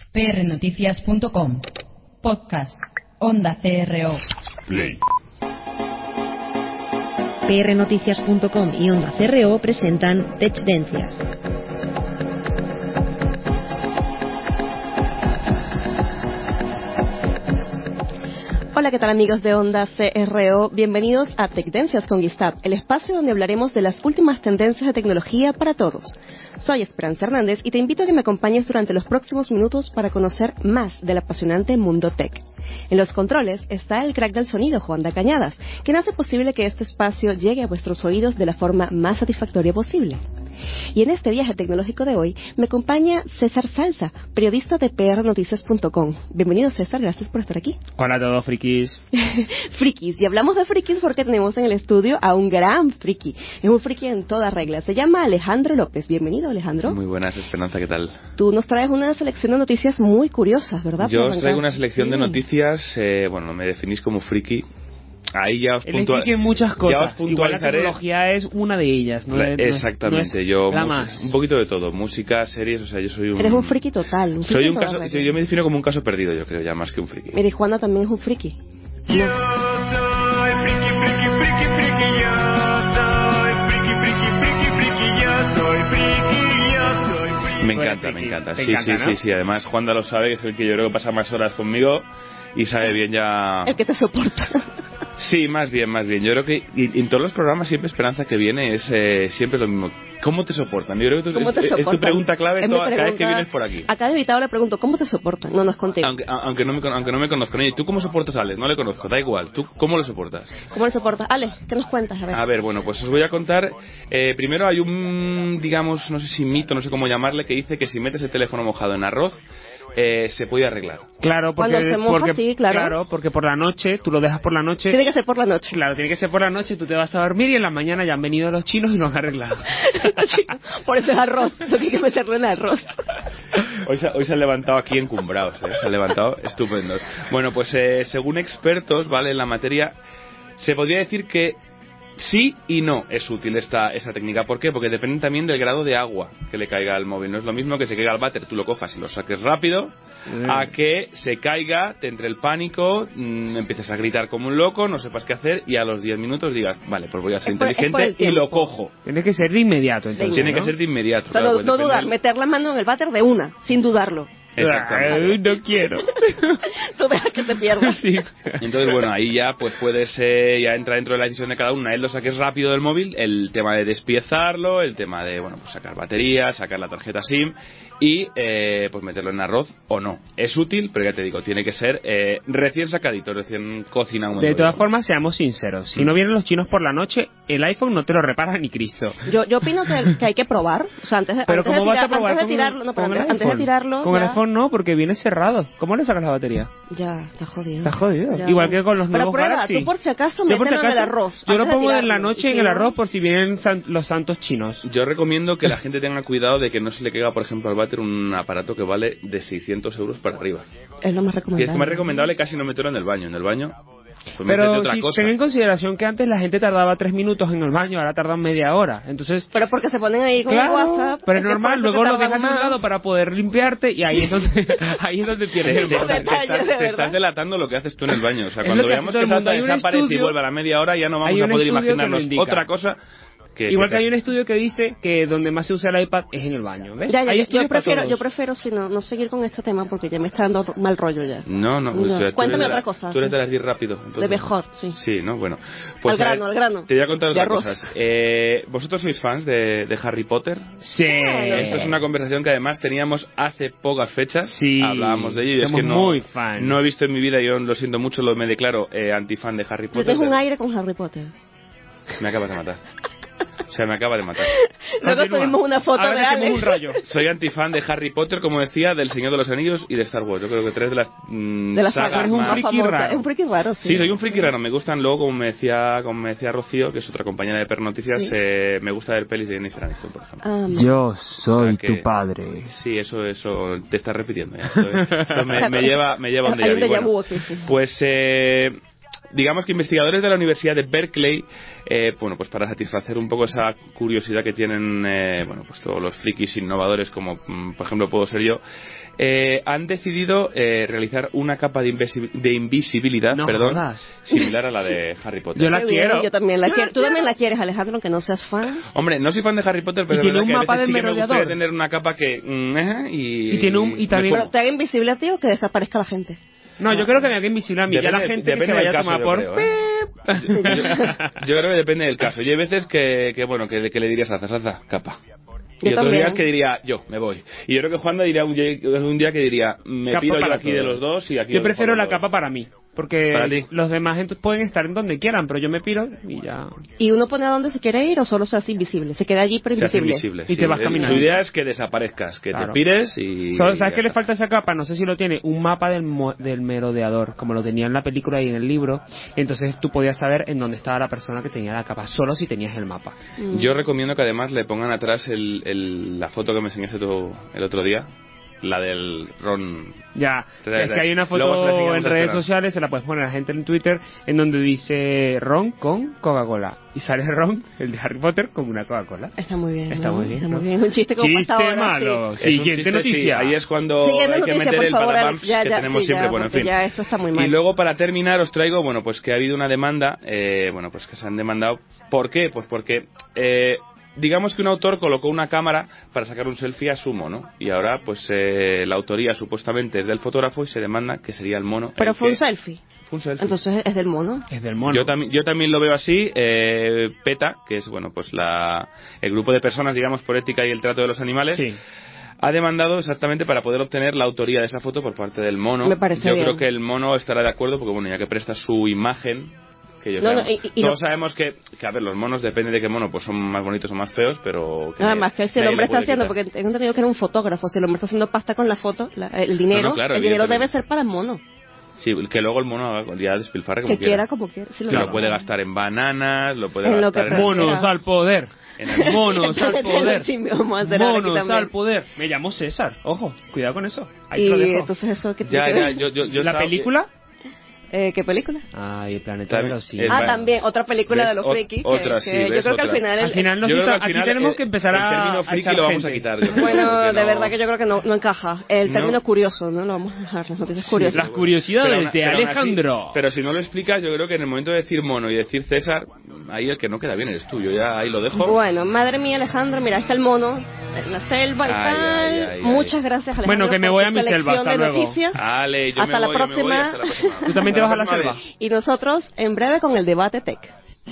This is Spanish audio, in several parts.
prnoticias.com. Podcast. Onda CRO. Play. prnoticias.com y Onda CRO presentan Techdencias. Hola, ¿qué tal amigos de Onda CRO? Bienvenidos a Techdencias con Guistab, el espacio donde hablaremos de las últimas tendencias de tecnología para todos. Soy Esperanza Hernández y te invito a que me acompañes durante los próximos minutos para conocer más del apasionante mundo tech. En los controles está el crack del sonido, Juanda Cañadas, quien hace posible que este espacio llegue a vuestros oídos de la forma más satisfactoria posible. Y en este viaje tecnológico de hoy me acompaña César Salsa, periodista de prnoticias.com. Bienvenido, César, gracias por estar aquí. Hola a todos, frikis. Frikis, y hablamos de frikis porque tenemos en el estudio a un gran friki. Es un friki en toda regla. Se llama Alejandro López. Bienvenido, Alejandro. Muy buenas, Esperanza, ¿qué tal? Tú nos traes una selección de noticias muy curiosas, ¿verdad? Yo os traigo una selección de noticias, bueno, me definís como friki. Ahí ya os puntualizaré muchas cosas. Igual la tecnología es una de ellas, ¿no? Exactamente, no es yo más. Un poquito de todo, música, series, o sea, yo soy un... Eres un friki total. Un friki soy un caso, yo me defino como un caso perdido, yo creo, ya más que un friki. Mira, y Juana también es un friki. Yo soy friki, friki, friki, friki, yo soy friki, friki, friki, friki, yo soy friki, yo soy friki. Me encanta. Sí, ¿no? Sí, además Juanda lo sabe, que es el que yo creo que pasa más horas conmigo y sabe bien ya... El que te soporta. Sí, más bien. Yo creo que en todos los programas siempre Esperanza que viene es siempre lo mismo. ¿Cómo te soportan? Yo creo que es tu pregunta clave cada vez que vienes por aquí. A cada invitado le pregunto, ¿cómo te soportan? No es contigo. Aunque no me conozcan. Oye, ¿tú cómo soportas a Alex? No le conozco, da igual. ¿Tú cómo lo soportas? ¿Cómo le soportas? Alex, ¿qué nos cuentas? A ver, bueno, pues os voy a contar. Primero hay un, digamos, no sé si mito, no sé cómo llamarle, que dice que si metes el teléfono mojado en arroz, se puede arreglar. Claro, Cuando se moja, sí, claro, porque por la noche, tú lo dejas por la noche. Tiene que ser por la noche. Claro, tiene que ser por la noche, tú te vas a dormir y en la mañana ya han venido los chinos y lo han arreglado. Por eso es arroz, lo que hay que meterlo en arroz. Hoy se han levantado aquí encumbrados, se han levantado estupendos. Bueno, pues según expertos, ¿vale?, en la materia, se podría decir que sí y no es útil esta técnica. ¿Por qué? Porque depende también del grado de agua que le caiga al móvil. No es lo mismo que se caiga al váter, tú lo cojas y lo saques rápido, a que se caiga, te entre el pánico, empieces a gritar como un loco, no sepas qué hacer y a los 10 minutos digas, vale, pues voy a ser inteligente y lo cojo. Tiene que ser de inmediato, entonces. Tiene que ser de inmediato. O sea, claro, no dudar, meter la mano en el váter de una, sin dudarlo. Exactamente. No quiero. Tú dejas que te pierdas. Sí. Entonces, bueno, ahí ya pues puedes, ya entra dentro de la decisión de cada uno. Él lo saques rápido del móvil, el tema de despiezarlo, el tema de, bueno, pues sacar baterías, sacar la tarjeta SIM y pues meterlo en arroz o no. Es útil, pero ya te digo, tiene que ser recién sacadito, recién cocinado. De todas formas, seamos sinceros, si no vienen los chinos por la noche, el iPhone no te lo repara ni Cristo. Yo opino que hay que probar, o sea, antes de tirarlo, antes de tirarlo, con el iPhone no, porque viene cerrado. ¿Cómo le sacas la batería? Ya, está jodido. Ya. Igual que con los nuevos Galaxy. Tú por si acaso mételo en el arroz. Yo lo pongo en la noche en el arroz por si vienen los santos chinos. Yo recomiendo que la gente tenga cuidado de que no se le caiga, por ejemplo, al váter un aparato que vale de 600 euros para arriba. Es lo más recomendable. Y es más recomendable casi no meterlo en el baño. En el baño, pues pero si ten en consideración que antes la gente tardaba 3 minutos en el baño, ahora tardan media hora. Entonces, pero porque se ponen ahí con el WhatsApp. Pero es normal, luego lo dejas de un lado para poder limpiarte y ahí es donde pierdes el te estás delatando lo que haces tú en el baño. O sea, cuando veamos que salta desaparece y vuelve a la media hora, ya no vamos a poder imaginarnos otra cosa. Igual que hay un estudio que dice que donde más se usa el iPad es en el baño, ¿ves? Yo prefiero si no seguir con este tema porque ya me está dando mal rollo ya. No. Cuéntame otra cosa. Tú eres de las 10 rápido. Entonces, de mejor, sí. Sí, ¿no? Bueno. Pues al grano. Te voy a contar otras cosas. ¿Vosotros sois fans de Harry Potter? Sí. Esto es una conversación que además teníamos hace pocas fechas. Sí. Hablábamos de ello y es que muy fans. No he visto en mi vida, yo lo siento mucho, me declaro antifan de Harry Potter. Tienes un aire con Harry Potter. Me acabas de matar. O sea, me acaba de matar. Luego subimos una foto de Alex. Un rollo. Soy antifan de Harry Potter, como decía, del Señor de los Anillos y de Star Wars. Yo creo que tres de las sagas más famosas. Es un friki raro, sí. Sí, soy un friki raro. Me gustan, luego, como me decía Rocío, que es otra compañera de Pernoticias, ¿sí? Me gusta ver pelis de Jennifer Aniston, por ejemplo. Yo soy tu padre. Sí, eso te estás repitiendo ya. Esto me lleva donde ya vi. Bueno, pues digamos que investigadores de la Universidad de Berkeley, bueno, pues para satisfacer un poco esa curiosidad que tienen, bueno, pues todos los frikis innovadores, como por ejemplo puedo ser yo, han decidido realizar una capa de invisibilidad, No perdón, jodas. similar a la de Harry Potter. Yo la Qué bien, quiero. yo también la quiero. Tú también la quieres, Alejandro, aunque no seas fan. Hombre, no soy fan de Harry Potter, pero Y es tiene verdad un que a mapa veces del sí que me gustaría merodeador. tener una capa que Y tiene un- y me también- fumo. Pero te haga invisible a ti o que desaparezca la gente. No, yo creo que me haga invisible a mí. Ya la gente que se depende vaya del a tomar caso, por... yo creo, Yo creo que depende del caso. Y hay veces que bueno, que le dirías Salza, capa. Y Yo otros también. días que diría, yo, me voy. Y yo creo que Juanda diría un día que diría, me Capa pido yo para aquí de todos. los dos y aquí Yo os prefiero dejo la los dos. capa para mí. Porque Para ti. los demás pueden estar en donde quieran, pero yo me piro y ya... ¿Y uno pone a dónde se quiere ir o solo se hace invisible? Se queda allí pero Se hace invisible. invisible. Y sí. te vas caminando. Su idea es que desaparezcas, que Claro. te pires y... ¿Sabes ya qué le está. falta a esa capa? No sé si lo tiene. Un mapa del merodeador, como lo tenía en la película y en el libro. Entonces tú podías saber en dónde estaba la persona que tenía la capa, solo si tenías el mapa. Yo recomiendo que además le pongan atrás la foto que me enseñaste tú el otro día, la del Ron. Ya, Te- es que hay una luego se la foto enseñamos en a redes Esperanza. sociales, se la puedes poner a la gente en Twitter, en donde dice Ron con Coca-Cola. Y sale Ron, el de Harry Potter, con una Coca-Cola. Está muy bien. Está ¿no? muy bien, Está ¿no? muy bien. Un chiste como Chiste hasta ahora, malo. sí. Es un Siguiente chiste, noticia. sí, ahí es cuando Siguiente hay que noticia, meter por el favor, badabams ya, que ya, tenemos sí, siempre, ya, bueno, en porque fin. ya esto está muy mal. Y luego para terminar os traigo, bueno, pues que ha habido una demanda, bueno, pues que se han demandado. ¿Por qué? Pues porque digamos que un autor colocó una cámara para sacar un selfie a su mono y ahora pues la autoría supuestamente es del fotógrafo y se demanda que sería el mono. Pero el fue un que- selfie. Fue un selfie. Entonces es del mono. Es del mono. Yo también lo veo así. PETA, que es bueno pues el grupo de personas, digamos, por ética y el trato de los animales, Sí. ha demandado exactamente para poder obtener la autoría de esa foto por parte del mono. Me parece Yo bien. creo que el mono estará de acuerdo porque bueno, ya que presta su imagen, que ellos No, no, sabemos- y todos sabemos que a ver, los monos depende de qué mono, pues son más bonitos o más feos, pero que Nada más que si el nadie hombre le puede está haciendo, quitar. porque tengo entendido que era un fotógrafo, si el hombre está haciendo pasta con la foto, el dinero, No, no, claro, el dinero evidentemente. debe ser para el mono. Sí, que luego el mono haga ya despilfarre como Que quiera quiera. como quiera. Sí, Que lo puede gastar en bananas, lo puede En lo gastar que en... Monos al poder. En- Monos al poder. Sí, vamos a hacer ahora aquí Monos también. al poder. Me llamo César. Ojo, cuidado con eso. Ahí te lo Y dejo. entonces eso que Ya, tiene ya, que ver? yo ¿La estaba- película? ¿Qué película? Ay, el planeta También- de los es- simios. Ah, bueno, también, otra película ves, de los frikis. otra, sí, yo ves, creo que al otra. final... Al final, Yo creo que al aquí final tenemos que empezar el a término friki echar lo vamos a gente. quitar. yo creo, Bueno, porque de no- verdad que yo creo que no encaja. El No. término curioso, ¿no? Lo vamos a dejar, las noticias curiosas. Las curiosidades Pero de aún así- Alejandro. pero si no lo explicas, yo creo que en el momento de decir mono y decir César, ahí el que no queda bien eres tú. Yo ya ahí lo dejo. Bueno, madre mía, Alejandro, mira, está el mono en la selva y Ay, tal. ay, ay, Muchas gracias, Alejandro. Bueno, que me por voy tu a mi selva, selección hasta de luego. noticias. Ale, yo Hasta me la voy, yo me voy, próxima. hasta la próxima. ¿Tú también te vas a la próxima selva? vez. Y nosotros, en breve, con el debate tech. Yo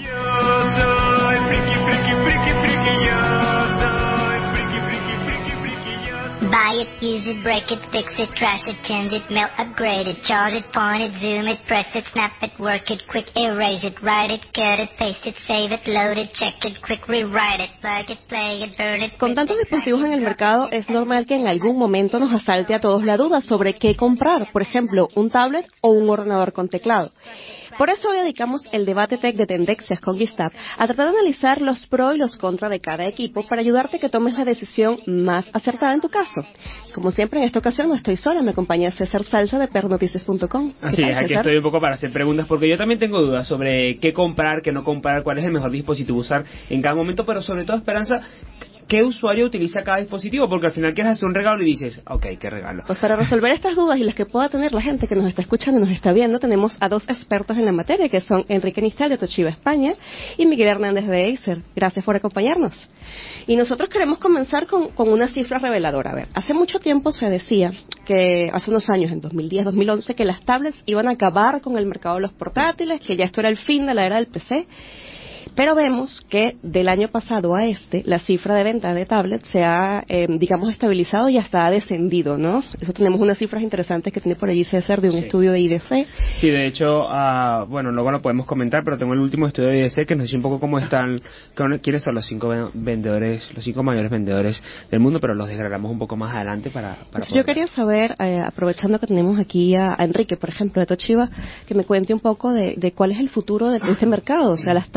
soy friki, friki, friki, friki, yo soy friki, friki, friki, friki, yo soy. Buy it, use it, break it, fix it, trash it, change it, melt, upgrade it, charge it, point it, zoom it, press it, snap it, work it, quick erase it, write it, cut it, paste it, save it, load it, check it, quick rewrite it, plug it, play it, burn it. Con tantos dispositivos en el mercado, es normal que en algún momento nos asalte a todos la duda sobre qué comprar, por ejemplo, un tablet o un ordenador con teclado. Por eso hoy dedicamos el debate tech de tendencias con Gistap a tratar de analizar los pros y los contras de cada equipo para ayudarte a que tomes la decisión más acertada en tu caso. Como siempre, en esta ocasión no estoy sola, me acompaña César Salsa de pernoticias.com. Así es, aquí estoy un poco para hacer preguntas porque yo también tengo dudas sobre qué comprar, qué no comprar, cuál es el mejor dispositivo usar en cada momento, pero sobre todo, Esperanza, ¿qué usuario utiliza cada dispositivo? Porque al final quieres hacer un regalo y dices, ok, ¿qué regalo? Pues para resolver estas dudas y las que pueda tener la gente que nos está escuchando y nos está viendo, tenemos a dos expertos en la materia, que son Enrique Nistal de Toshiba España y Miguel Hernández de Acer. Gracias por acompañarnos. Y nosotros queremos comenzar con una cifra reveladora. A ver, hace mucho tiempo se decía que, hace unos años, en 2010, 2011, que las tablets iban a acabar con el mercado de los portátiles, que ya esto era el fin de la era del PC. Pero vemos que del año pasado a la cifra de venta de tablets se ha, digamos, estabilizado y hasta ha descendido, ¿no? Eso tenemos unas cifras interesantes que tiene por allí César de un estudio de IDC. Sí, de hecho, bueno, luego lo podemos comentar, pero tengo el último estudio de IDC que nos dice un poco cómo están, quiénes son los 5 vendedores, los 5 mayores vendedores del mundo, pero los desgranamos un poco más adelante para Entonces, poder yo quería saber, aprovechando que tenemos aquí a Enrique, por ejemplo, de Toshiba, que me cuente un poco de cuál es el futuro de este mercado. O sea, las tablets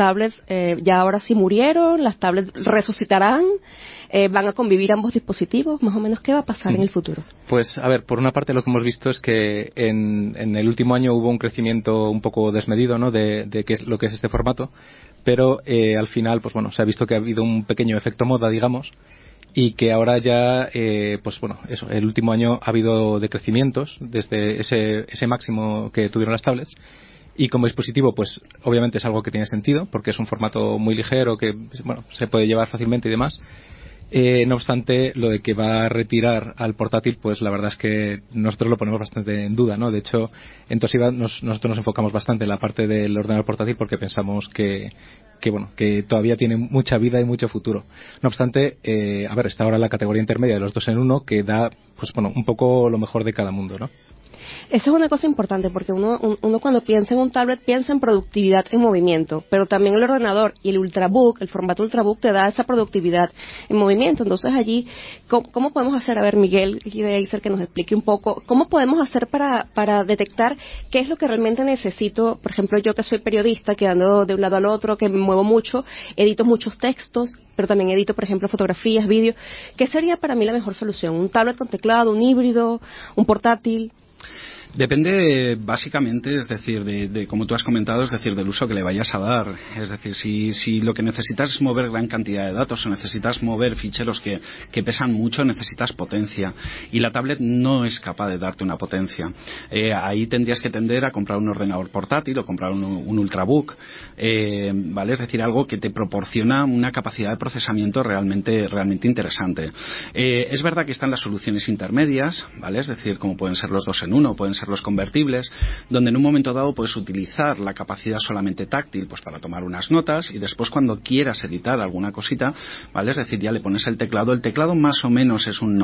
ya ahora sí murieron, las tablets resucitarán, van a convivir ambos dispositivos, más o menos, ¿qué va a pasar en el futuro? Pues, a ver, por una parte lo que hemos visto es que en el último año hubo un crecimiento un poco desmedido, ¿no?, de lo que es este formato, pero al final, pues bueno, se ha visto que ha habido un pequeño efecto moda, digamos, y que ahora ya, pues bueno, eso, el último año ha habido decrecimientos desde ese máximo que tuvieron las tablets. Y como dispositivo, pues obviamente es algo que tiene sentido, porque es un formato muy ligero que, bueno, se puede llevar fácilmente y demás. No obstante, lo de que va a retirar al portátil, pues la verdad es que nosotros lo ponemos bastante en duda, ¿no? De hecho, en Toshiba nosotros nos enfocamos bastante en la parte del ordenador portátil porque pensamos que todavía tiene mucha vida y mucho futuro. No obstante, a ver, está ahora en la categoría intermedia de los 2 en 1, que da, pues bueno, un poco lo mejor de cada mundo, ¿no? Esa es una cosa importante porque uno cuando piensa en un tablet piensa en productividad en movimiento, pero también el ordenador y el Ultrabook, el formato Ultrabook te da esa productividad en movimiento. Entonces allí, ¿cómo podemos hacer? A ver, Miguel y de Acer, que nos explique un poco, ¿cómo podemos hacer para detectar qué es lo que realmente necesito? Por ejemplo, yo que soy periodista, que ando de un lado al otro, que me muevo mucho, edito muchos textos, pero también edito, por ejemplo, fotografías, vídeos. ¿Qué sería para mí la mejor solución? ¿Un tablet con teclado, un híbrido, un portátil? Depende básicamente, es decir, de como tú has comentado, es decir, del uso que le vayas a dar. Es decir, si lo que necesitas es mover gran cantidad de datos o necesitas mover ficheros que pesan mucho, necesitas potencia. Y la tablet no es capaz de darte una potencia. Ahí tendrías que tender a comprar un ordenador portátil o comprar un Ultrabook, ¿vale? Es decir, algo que te proporciona una capacidad de procesamiento realmente interesante. Es verdad que están las soluciones intermedias, ¿vale? Es decir, como pueden ser los 2 en 1, pueden ser los convertibles, donde en un momento dado puedes utilizar la capacidad solamente táctil, pues para tomar unas notas, y después cuando quieras editar alguna cosita, ¿vale? Es decir, ya le pones el teclado más o menos es un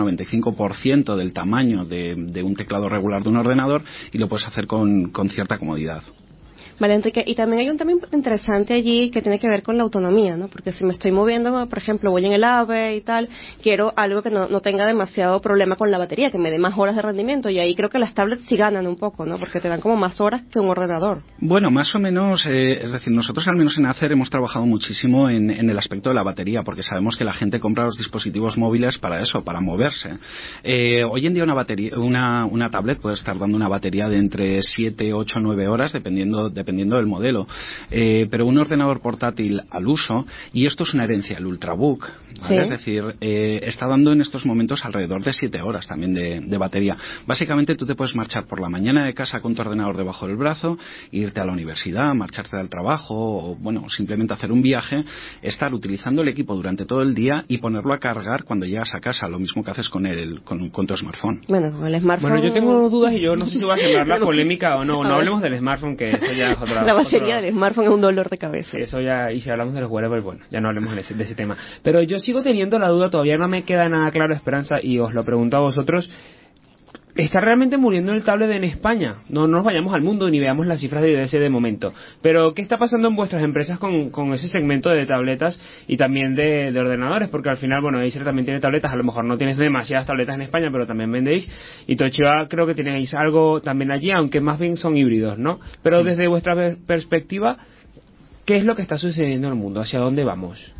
90-95% del tamaño de un teclado regular de un ordenador, y lo puedes hacer con cierta comodidad. Vale, Enrique, y también hay un tema interesante allí que tiene que ver con la autonomía, ¿no? Porque si me estoy moviendo, por ejemplo, voy en el AVE y tal, quiero algo que no tenga demasiado problema con la batería, que me dé más horas de rendimiento, y ahí creo que las tablets sí ganan un poco, ¿no? Porque te dan como más horas que un ordenador. Bueno, más o menos, es decir, nosotros al menos en Acer hemos trabajado muchísimo en el aspecto de la batería, porque sabemos que la gente compra los dispositivos móviles para eso, para moverse. Hoy en día una tablet puede estar dando una batería de entre 7, 8, 9 horas, dependiendo del modelo, pero un ordenador portátil al uso, y esto es una herencia del Ultrabook, ¿vale? Sí. Es decir, está dando en estos momentos alrededor de 7 horas también de batería. Básicamente tú te puedes marchar por la mañana de casa con tu ordenador debajo del brazo, irte a la universidad, marcharte al trabajo, o bueno, simplemente hacer un viaje, estar utilizando el equipo durante todo el día y ponerlo a cargar cuando llegas a casa, lo mismo que haces con tu smartphone. Bueno, con el smartphone... Bueno, yo tengo dudas y yo no sé si voy a sembrar la polémica o no. No hablemos del smartphone, que eso ya es La batería del smartphone es un dolor de cabeza. Eso ya, y si hablamos de los wearables, bueno, ya no hablemos de ese tema. Pero yo sigo teniendo la duda, todavía no me queda nada claro, Esperanza, y os lo pregunto a vosotros. ¿Está realmente muriendo el tablet en España? No nos vayamos al mundo ni veamos las cifras de IDS de momento. Pero, ¿qué está pasando en vuestras empresas con ese segmento de tabletas y también de ordenadores? Porque al final, bueno, Acer también tiene tabletas, a lo mejor no tienes demasiadas tabletas en España, pero también vendéis. Y Toshiba creo que tenéis algo también allí, aunque más bien son híbridos, ¿no? Pero sí, desde vuestra perspectiva, ¿qué es lo que está sucediendo en el mundo? ¿Hacia dónde vamos?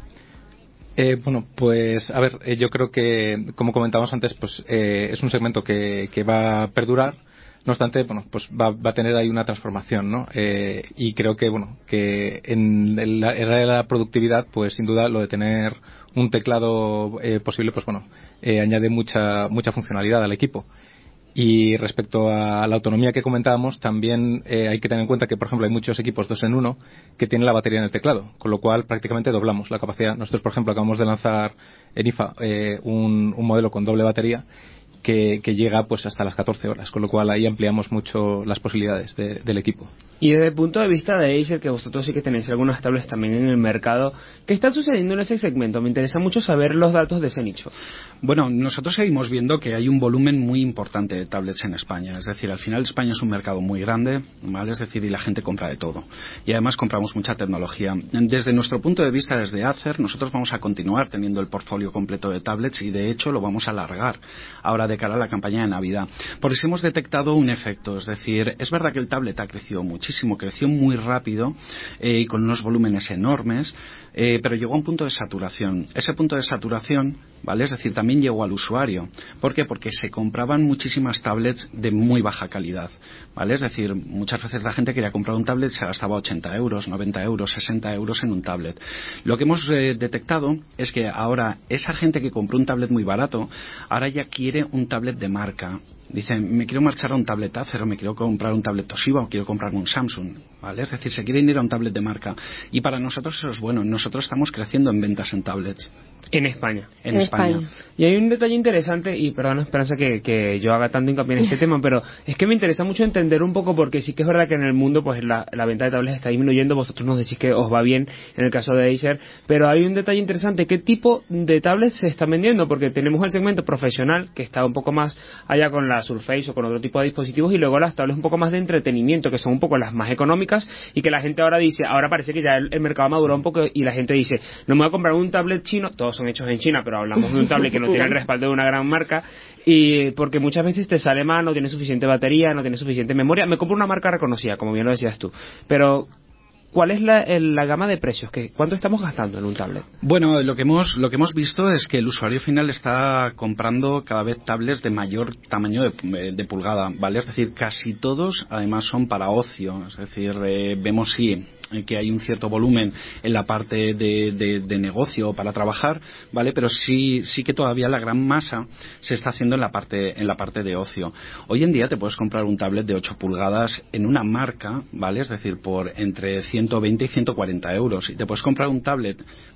Bueno, pues a ver, yo creo que, como comentábamos antes, pues es un segmento que va a perdurar. No obstante, bueno, pues va a tener ahí una transformación, ¿no? Y creo que, bueno, que en la era de la productividad, pues sin duda lo de tener un teclado posible, pues bueno, añade mucha funcionalidad al equipo. Y respecto a la autonomía que comentábamos, también hay que tener en cuenta que, por ejemplo, hay muchos equipos 2 en 1 que tienen la batería en el teclado, con lo cual prácticamente doblamos la capacidad. Nosotros, por ejemplo, acabamos de lanzar en IFA un modelo con doble batería que llega pues hasta las 14 horas, con lo cual ahí ampliamos mucho las posibilidades del equipo. Y desde el punto de vista de Acer, que vosotros sí que tenéis algunas tablets también en el mercado, ¿qué está sucediendo en ese segmento? Me interesa mucho saber los datos de ese nicho. Bueno, nosotros seguimos viendo que hay un volumen muy importante de tablets en España. Es decir, al final España es un mercado muy grande, ¿vale? Es decir, y la gente compra de todo. Y además compramos mucha tecnología. Desde nuestro punto de vista, desde Acer, nosotros vamos a continuar teniendo el portfolio completo de tablets y de hecho lo vamos a alargar ahora de cara a la campaña de Navidad. Por eso hemos detectado un efecto. Es decir, es verdad que el tablet ha crecido muchísimo, muchísimo, creció muy rápido y con unos volúmenes enormes, pero llegó a un punto de saturación. Ese punto de saturación, ¿vale? Es decir, también llegó al usuario. ¿Por qué? Porque se compraban muchísimas tablets de muy baja calidad, ¿vale? Es decir, muchas veces la gente quería comprar un tablet, se gastaba 80 euros, 90 euros, 60 euros en un tablet. Lo que hemos detectado es que ahora esa gente que compró un tablet muy barato, ahora ya quiere un tablet de marca. Dicen, me quiero marchar a un tablet Acer, o me quiero comprar un tablet Toshiba, o quiero comprarme un Samsung, ¿vale? Es decir, se quieren ir a un tablet de marca. Y para nosotros eso es bueno. Nosotros estamos creciendo en ventas en tablets. En España. En España. Y hay un detalle interesante, y perdón, Esperanza, que yo haga tanto hincapié en este tema, pero es que me interesa mucho entender un poco, porque sí que es verdad que en el mundo pues la venta de tablets está disminuyendo. Vosotros nos decís que os va bien en el caso de Acer, pero hay un detalle interesante. ¿Qué tipo de tablets se están vendiendo? Porque tenemos el segmento profesional, que está un poco más allá con la Surface o con otro tipo de dispositivos, y luego las tablets un poco más de entretenimiento, que son un poco las más económicas, y que la gente ahora dice, ahora parece que ya el mercado maduró un poco, y la gente dice, no me voy a comprar un tablet chino, todos son hechos en China, pero hablamos de un tablet que no tiene el respaldo de una gran marca, y porque muchas veces te sale mal, no tiene suficiente batería, no tiene suficiente memoria. Me compro una marca reconocida, como bien lo decías tú, pero ¿cuál es la gama de precios? ¿Cuánto estamos gastando en un tablet? Bueno, lo que hemos visto es que el usuario final está comprando cada vez tablets de mayor tamaño de pulgada, ¿vale? Es decir, casi todos además son para ocio. Es decir, vemos que hay un cierto volumen en la parte de negocio para trabajar, ¿vale? Pero sí que todavía la gran masa se está haciendo en la parte de ocio. Hoy en día te puedes comprar un tablet de 8 pulgadas en una marca, ¿vale? Es decir, por entre 120 y 140 euros. Y te puedes comprar un tablet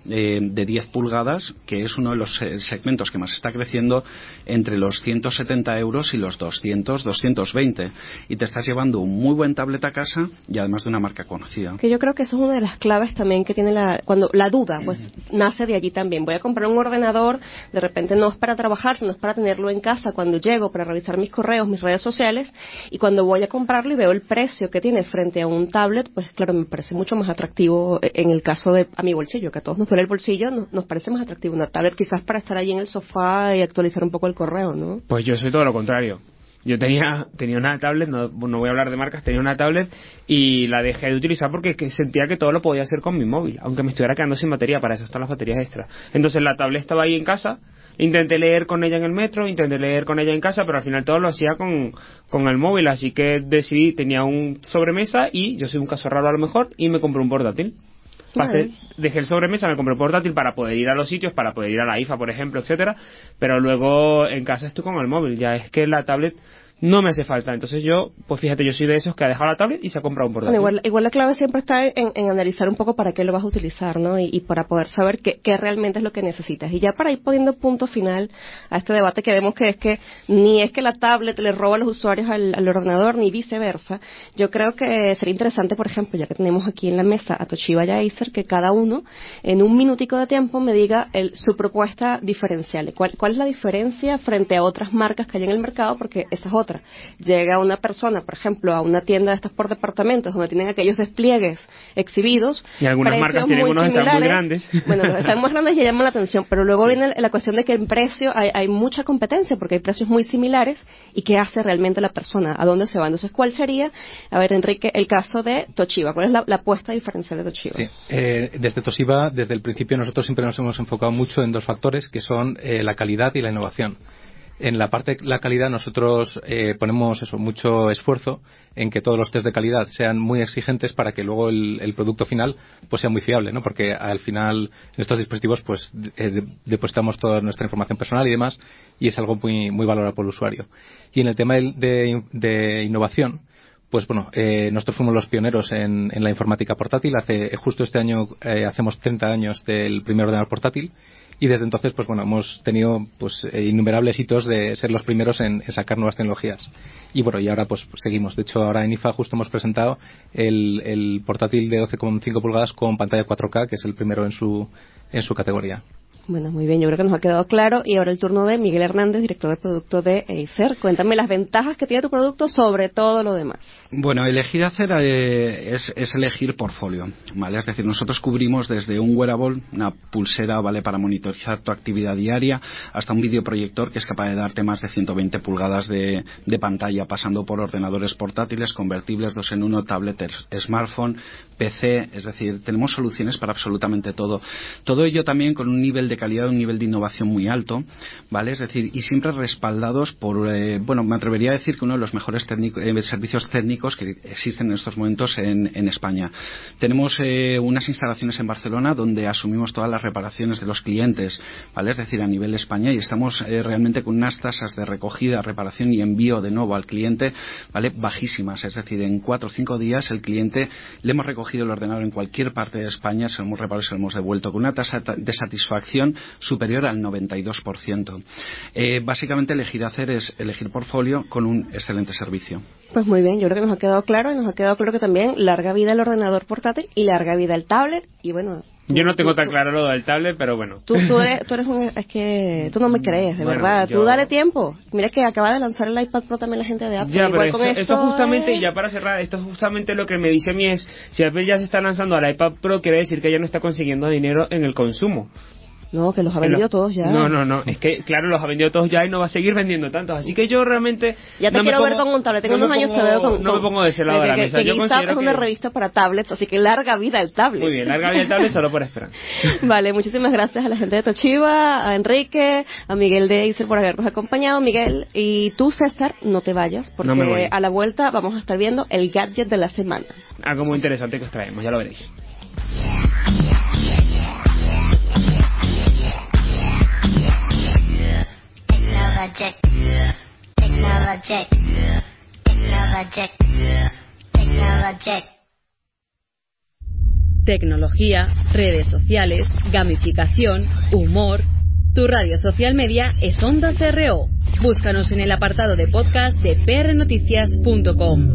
de 10 pulgadas, que es uno de los segmentos que más está creciendo, entre los 170 euros y los 200, 220. Y te estás llevando un muy buen tablet a casa y además de una marca conocida. Que yo creo que eso es una de las claves también que tiene cuando la duda, pues nace de allí también. Voy a comprar un ordenador, de repente no es para trabajar, sino es para tenerlo en casa cuando llego, para revisar mis correos, mis redes sociales, y cuando voy a comprarlo y veo el precio que tiene frente a un tablet, pues claro, me parece mucho más atractivo en el caso de a mi bolsillo, que a todos nos duele el bolsillo, nos parece más atractivo una tablet quizás para estar allí en el sofá y actualizar un poco el correo, ¿no? Pues yo soy todo lo contrario. Yo tenía una tablet, no voy a hablar de marcas, tenía una tablet y la dejé de utilizar porque sentía que todo lo podía hacer con mi móvil, aunque me estuviera quedando sin batería. Para eso están las baterías extras. Entonces la tablet estaba ahí en casa, intenté leer con ella en el metro, intenté leer con ella en casa, pero al final todo lo hacía con el móvil, así que decidí, tenía un sobremesa y yo soy un caso raro a lo mejor, y me compré un portátil. Dejé el sobremesa, me compré un portátil para poder ir a los sitios, para poder ir a la IFA, por ejemplo, etcétera, pero luego en casa estoy con el móvil. Ya es que la tablet no me hace falta. Entonces yo, pues fíjate, yo soy de esos que ha dejado la tablet y se ha comprado un portátil. Bueno, igual la clave siempre está en analizar un poco para qué lo vas a utilizar, ¿no? Y para poder saber qué realmente es lo que necesitas. Y ya para ir poniendo punto final a este debate que vemos que es que ni es que la tablet le roba a los usuarios al ordenador, ni viceversa. Yo creo que sería interesante, por ejemplo, ya que tenemos aquí en la mesa a Toshiba y a Acer, que cada uno en un minutico de tiempo me diga su propuesta diferencial. ¿Cuál es la diferencia frente a otras marcas que hay en el mercado? Porque esa es otra. Llega una persona, por ejemplo, a una tienda de estas por departamentos donde tienen aquellos despliegues exhibidos. Y algunas marcas tienen unos están muy grandes. Bueno, los están más grandes y llaman la atención, pero luego viene la cuestión de que en precio hay mucha competencia porque hay precios muy similares. ¿Y qué hace realmente la persona? ¿A dónde se va? Entonces, ¿cuál sería, a ver, Enrique, el caso de Toshiba? ¿Cuál es la apuesta diferencial de Toshiba? Sí, desde Toshiba, desde el principio nosotros siempre nos hemos enfocado mucho en dos factores, que son la calidad y la innovación. En la parte de la calidad nosotros ponemos mucho esfuerzo en que todos los test de calidad sean muy exigentes para que luego el producto final pues sea muy fiable, ¿no? Porque al final en estos dispositivos pues depositamos toda nuestra información personal y demás, y es algo muy muy valorado por el usuario. Y en el tema de innovación, pues bueno, nosotros fuimos los pioneros en la informática portátil. Justo este año hacemos 30 años del primer ordenador portátil. Y desde entonces, pues bueno, hemos tenido pues innumerables hitos de ser los primeros en sacar nuevas tecnologías. Y bueno, y ahora pues seguimos. De hecho, ahora en IFA justo hemos presentado el portátil de 12,5 pulgadas con pantalla 4K, que es el primero en su categoría. Bueno, muy bien, yo creo que nos ha quedado claro. Y ahora el turno de Miguel Hernández, director de producto de Acer. Cuéntame las ventajas que tiene tu producto sobre todo lo demás. Bueno, elegir Acer es elegir portfolio, ¿vale? Es decir, nosotros cubrimos desde un wearable, una pulsera, ¿vale?, para monitorizar tu actividad diaria, hasta un videoproyector que es capaz de darte más de 120 pulgadas de pantalla, pasando por ordenadores portátiles, convertibles, 2 en 1, tablet, smartphone, PC, es decir, tenemos soluciones para absolutamente todo. Todo ello también con un nivel de calidad, un nivel de innovación muy alto, ¿vale? Es decir, y siempre respaldados por, bueno, me atrevería a decir que uno de los mejores servicios técnicos que existen en estos momentos en España. Tenemos unas instalaciones en Barcelona donde asumimos todas las reparaciones de los clientes, ¿vale? Es decir, a nivel España, y estamos realmente con unas tasas de recogida, reparación y envío de nuevo al cliente, ¿vale?, bajísimas. Es decir, en 4 o 5 días el cliente le hemos recogido el ordenador en cualquier parte de España, se lo hemos reparado y se lo hemos devuelto con una tasa de satisfacción superior al 92%. Básicamente elegir Acer es elegir portfolio con un excelente servicio. Pues muy bien, yo creo que nos ha quedado claro, y nos ha quedado claro que también larga vida el ordenador portátil y larga vida el tablet, y bueno... Yo no tengo tan claro lo del tablet, pero bueno. Tú eres un... Es que tú no me crees, de bueno, verdad. yo... Tú dale tiempo. Mira que acaba de lanzar el iPad Pro también la gente de Apple. Ya, igual pero con eso justamente, y ya para cerrar, esto es justamente lo que me dice a mí es, si Apple ya se está lanzando al iPad Pro, quiere decir que ya no está consiguiendo dinero en el consumo. No, que los ha vendido todos ya. No, es que claro, los ha vendido todos ya y no va a seguir vendiendo tantos, así que yo realmente... Ya te quiero ver con un tablet, tengo unos años te veo con... No me pongo de ese lado de la mesa. Yo considero es una revista para tablets, así que larga vida el tablet. Muy bien, larga vida el tablet solo por esperanza. Vale, muchísimas gracias a la gente de Toshiba, a Enrique, a Miguel de Acer por habernos acompañado. Miguel, y tú, César, no te vayas, porque no me voy. A la vuelta vamos a estar viendo el gadget de la semana. Algo muy interesante que os traemos, ya lo veréis. Tecnología, redes sociales, gamificación, humor. Tu radio social media es Onda CRO. Búscanos en el apartado de podcast de prnoticias.com.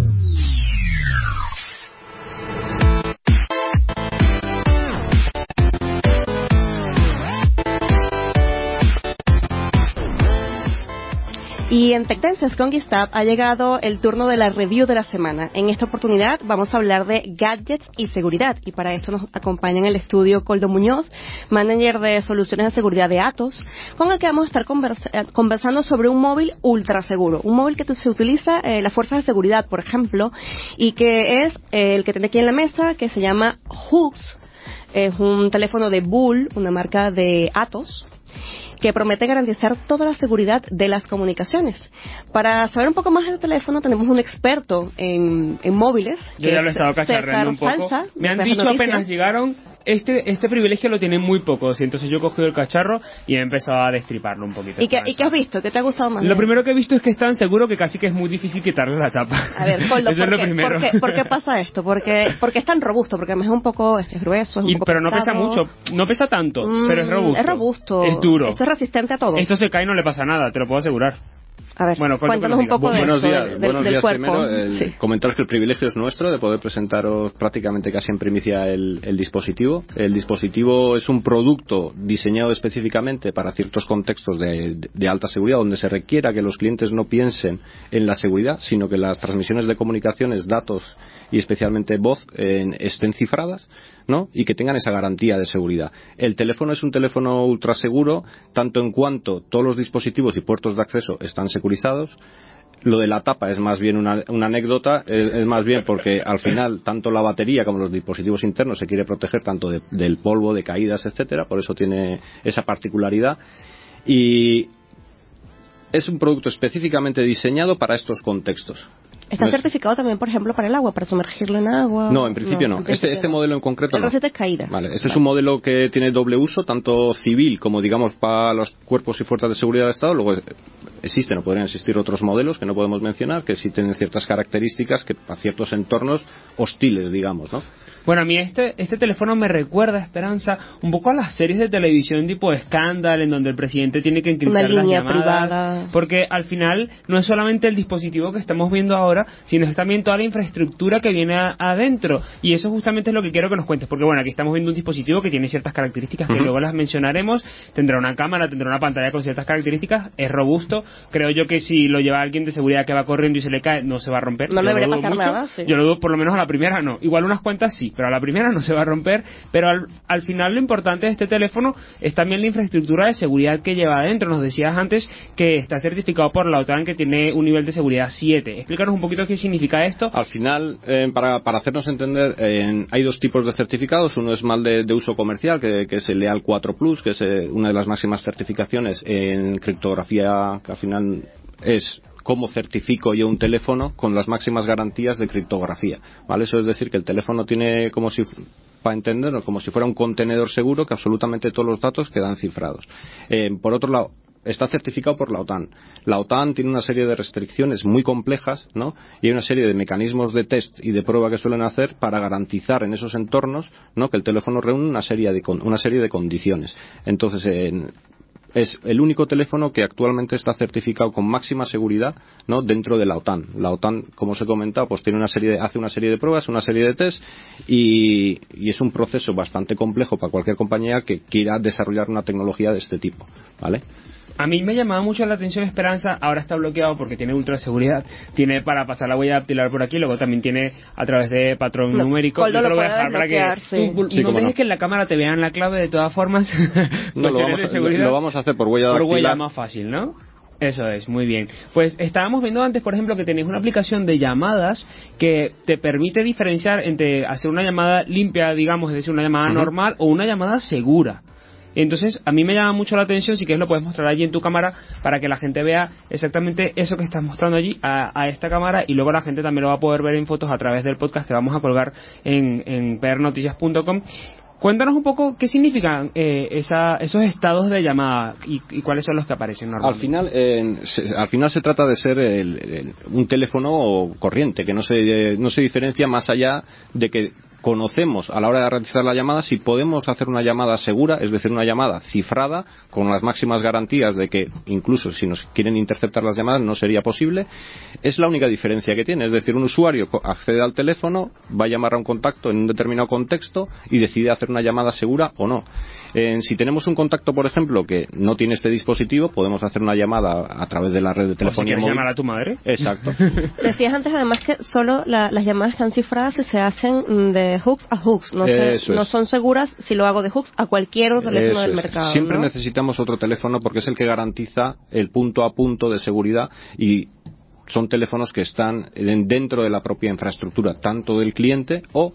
Y en Tendencias con Gistap ha llegado el turno de la review de la semana. En esta oportunidad vamos a hablar de gadgets y seguridad. Y para esto nos acompaña en el estudio Coldo Muñoz, manager de soluciones de seguridad de Atos, con el que vamos a estar conversando sobre un móvil ultra seguro. Un móvil que se utiliza las fuerzas de seguridad, por ejemplo, y que es el que tiene aquí en la mesa, que se llama Hux. Es un teléfono de Bull, una marca de Atos, que promete garantizar toda la seguridad de las comunicaciones. Para saber un poco más del teléfono tenemos un experto en móviles. Yo ya lo he estado cacharreando un poco. Salsa, me han dicho apenas llegaron, este privilegio lo tienen muy pocos, y entonces yo he cogido el cacharro y he empezado a destriparlo un poquito. ¿Y qué has visto? ¿Qué te ha gustado más? Lo primero que he visto es que es tan seguro que casi que es muy difícil quitarle la tapa. A ver, Coldo, eso es lo primero. ¿por qué pasa esto? Porque es tan robusto, porque además es un poco es grueso, es un poco pero no pesado. pesa mucho, no pesa tanto, pero es robusto. Es robusto. Es duro. Esto es resistente a todo. Esto se cae y no le pasa nada, te lo puedo asegurar. A ver, bueno, cuéntanos un poco buenos días, del cuerpo. Primero, sí. Comentaros que el privilegio es nuestro de poder presentaros prácticamente casi en primicia el dispositivo. El dispositivo es un producto diseñado específicamente para ciertos contextos de alta seguridad, donde se requiera que los clientes no piensen en la seguridad, sino que las transmisiones de comunicaciones, datos y especialmente voz estén cifradas, ¿no? Y que tengan esa garantía de seguridad. El teléfono es un teléfono ultra seguro, tanto en cuanto todos los dispositivos y puertos de acceso están securizados. Lo de la tapa es más bien una anécdota, es más bien porque al final tanto la batería como los dispositivos internos se quiere proteger tanto del polvo, de caídas, etcétera, por eso tiene esa particularidad. Y es un producto específicamente diseñado para estos contextos. ¿Está certificado también, por ejemplo, para el agua, para sumergirlo en agua? No, en principio no. Este modelo en concreto no. Resiste caídas. Vale, este es un modelo que tiene doble uso, tanto civil como, digamos, para los cuerpos y fuerzas de seguridad de Estado. Luego existen o podrían existir otros modelos que no podemos mencionar, que sí tienen ciertas características que para ciertos entornos hostiles, digamos, ¿no? Bueno, a mí este teléfono me recuerda, Esperanza, un poco a las series de televisión tipo Scandal, en donde el presidente tiene que encriptar Una las línea llamadas, privada. porque al final no es solamente el dispositivo que estamos viendo ahora, sino es también toda la infraestructura que viene adentro, y eso justamente es lo que quiero que nos cuentes, porque bueno, aquí estamos viendo un dispositivo que tiene ciertas características que luego las mencionaremos, tendrá una cámara, tendrá una pantalla con ciertas características, es robusto, creo yo que si lo lleva alguien de seguridad que va corriendo y se le cae, no se va a romper. No Yo le lo debería dudo pasar mucho. nada, sí. Yo lo dudo, por lo menos a la primera no, igual unas cuantas sí, pero a la primera no se va a romper, pero al final lo importante de este teléfono es también la infraestructura de seguridad que lleva adentro. Nos decías antes que está certificado por la OTAN, que tiene un nivel de seguridad 7. Explícanos un poquito qué significa esto. Al final, para hacernos entender, hay dos tipos de certificados. Uno es mal de uso comercial, que es el EAL 4 Plus, que es una de las máximas certificaciones en criptografía, que al final es cómo certifico yo un teléfono con las máximas garantías de criptografía, ¿vale? Eso es decir, que el teléfono tiene para entenderlo, como si fuera un contenedor seguro, que absolutamente todos los datos quedan cifrados. Por otro lado, está certificado por la OTAN. La OTAN tiene una serie de restricciones muy complejas, ¿no? Y hay una serie de mecanismos de test y de prueba que suelen hacer para garantizar en esos entornos, ¿no?, que el teléfono reúne una serie de condiciones. Entonces, es el único teléfono que actualmente está certificado con máxima seguridad, ¿no?, dentro de la OTAN. La OTAN, como os he comentado, pues hace una serie de pruebas, una serie de test, y es un proceso bastante complejo para cualquier compañía que quiera desarrollar una tecnología de este tipo, ¿vale? A mí me llamaba mucho la atención Esperanza, ahora está bloqueado porque tiene ultra seguridad, tiene para pasar la huella dactilar por aquí, luego también tiene a través de patrón numérico. Coldo Yo te lo voy a puede dejar para que desbloquear, sí. tú Sí, no cómo dejes no. que en la cámara te vean la clave de todas formas. No, lo vamos a hacer por huella por dactilar. huella más fácil, ¿no? Eso es, muy bien. Pues estábamos viendo antes, por ejemplo, que tenéis una aplicación de llamadas que te permite diferenciar entre hacer una llamada limpia, digamos, es decir, una llamada normal o una llamada segura. Entonces, a mí me llama mucho la atención, si quieres lo puedes mostrar allí en tu cámara para que la gente vea exactamente eso que estás mostrando allí a esta cámara, y luego la gente también lo va a poder ver en fotos a través del podcast que vamos a colgar en prnoticias.com. Cuéntanos un poco qué significan esos estados de llamada y cuáles son los que aparecen normalmente. Al final se trata de ser un teléfono corriente, que no se diferencia más allá de que conocemos a la hora de realizar la llamada si podemos hacer una llamada segura, es decir, una llamada cifrada con las máximas garantías de que incluso si nos quieren interceptar las llamadas no sería posible. Es la única diferencia que tiene, es decir, un usuario accede al teléfono, va a llamar a un contacto en un determinado contexto y decide hacer una llamada segura o no. Si tenemos un contacto, por ejemplo, que no tiene este dispositivo, podemos hacer una llamada a través de la red de telefonía móvil. ¿Llamar a tu madre? Exacto. Decías antes además que solo las llamadas están cifradas si se hacen de hooks a hooks, no son seguras si lo hago de hooks a cualquier otro teléfono del mercado. Siempre ¿no? necesitamos otro teléfono porque es el que garantiza el punto a punto de seguridad, y son teléfonos que están dentro de la propia infraestructura, tanto del cliente o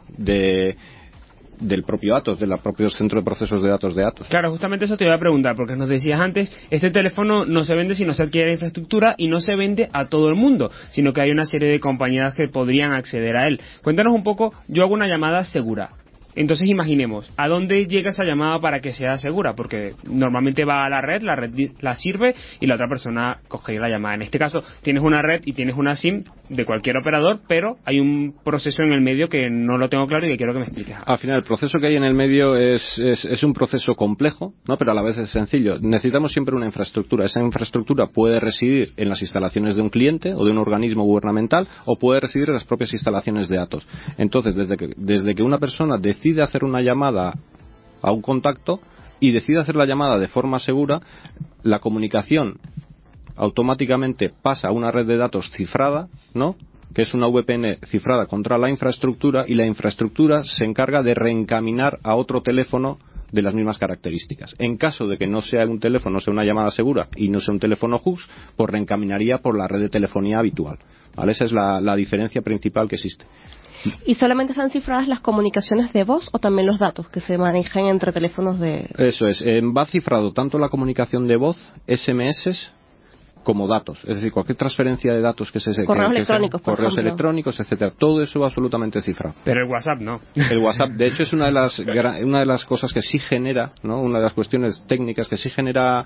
del propio Atos, del propio centro de procesos de datos de Atos. Claro, justamente eso te iba a preguntar, porque nos decías antes, este teléfono no se vende si no se adquiere la infraestructura y no se vende a todo el mundo, sino que hay una serie de compañías que podrían acceder a él. Cuéntanos un poco, yo hago una llamada segura. Entonces imaginemos, ¿a dónde llega esa llamada para que sea segura? Porque normalmente va a la red la sirve y la otra persona coge la llamada. En este caso tienes una red y tienes una SIM de cualquier operador, pero hay un proceso en el medio que no lo tengo claro y que quiero que me expliques. Al final el proceso que hay en el medio es un proceso complejo, ¿no?, pero a la vez es sencillo. Necesitamos siempre una infraestructura. Esa infraestructura puede residir en las instalaciones de un cliente o de un organismo gubernamental, o puede residir en las propias instalaciones de Atos. Entonces, desde que una persona decide hacer una llamada a un contacto y decide hacer la llamada de forma segura, la comunicación automáticamente pasa a una red de datos cifrada, ¿no?, que es una VPN cifrada contra la infraestructura, y la infraestructura se encarga de reencaminar a otro teléfono de las mismas características. En caso de que no sea un teléfono, no sea una llamada segura y no sea un teléfono hooks, pues reencaminaría por la red de telefonía habitual, ¿vale? Esa es la diferencia principal que existe. ¿Y solamente están cifradas las comunicaciones de voz o también los datos que se manejan entre teléfonos de...? Eso es, va cifrado tanto la comunicación de voz, SMS, como datos. Es decir, cualquier transferencia de datos que se... Correos electrónicos, por correos ejemplo. electrónicos, etcétera. Todo eso va absolutamente cifrado. Pero el WhatsApp no. El WhatsApp, de hecho, es una de las cosas que sí genera, ¿no?, una de las cuestiones técnicas que sí genera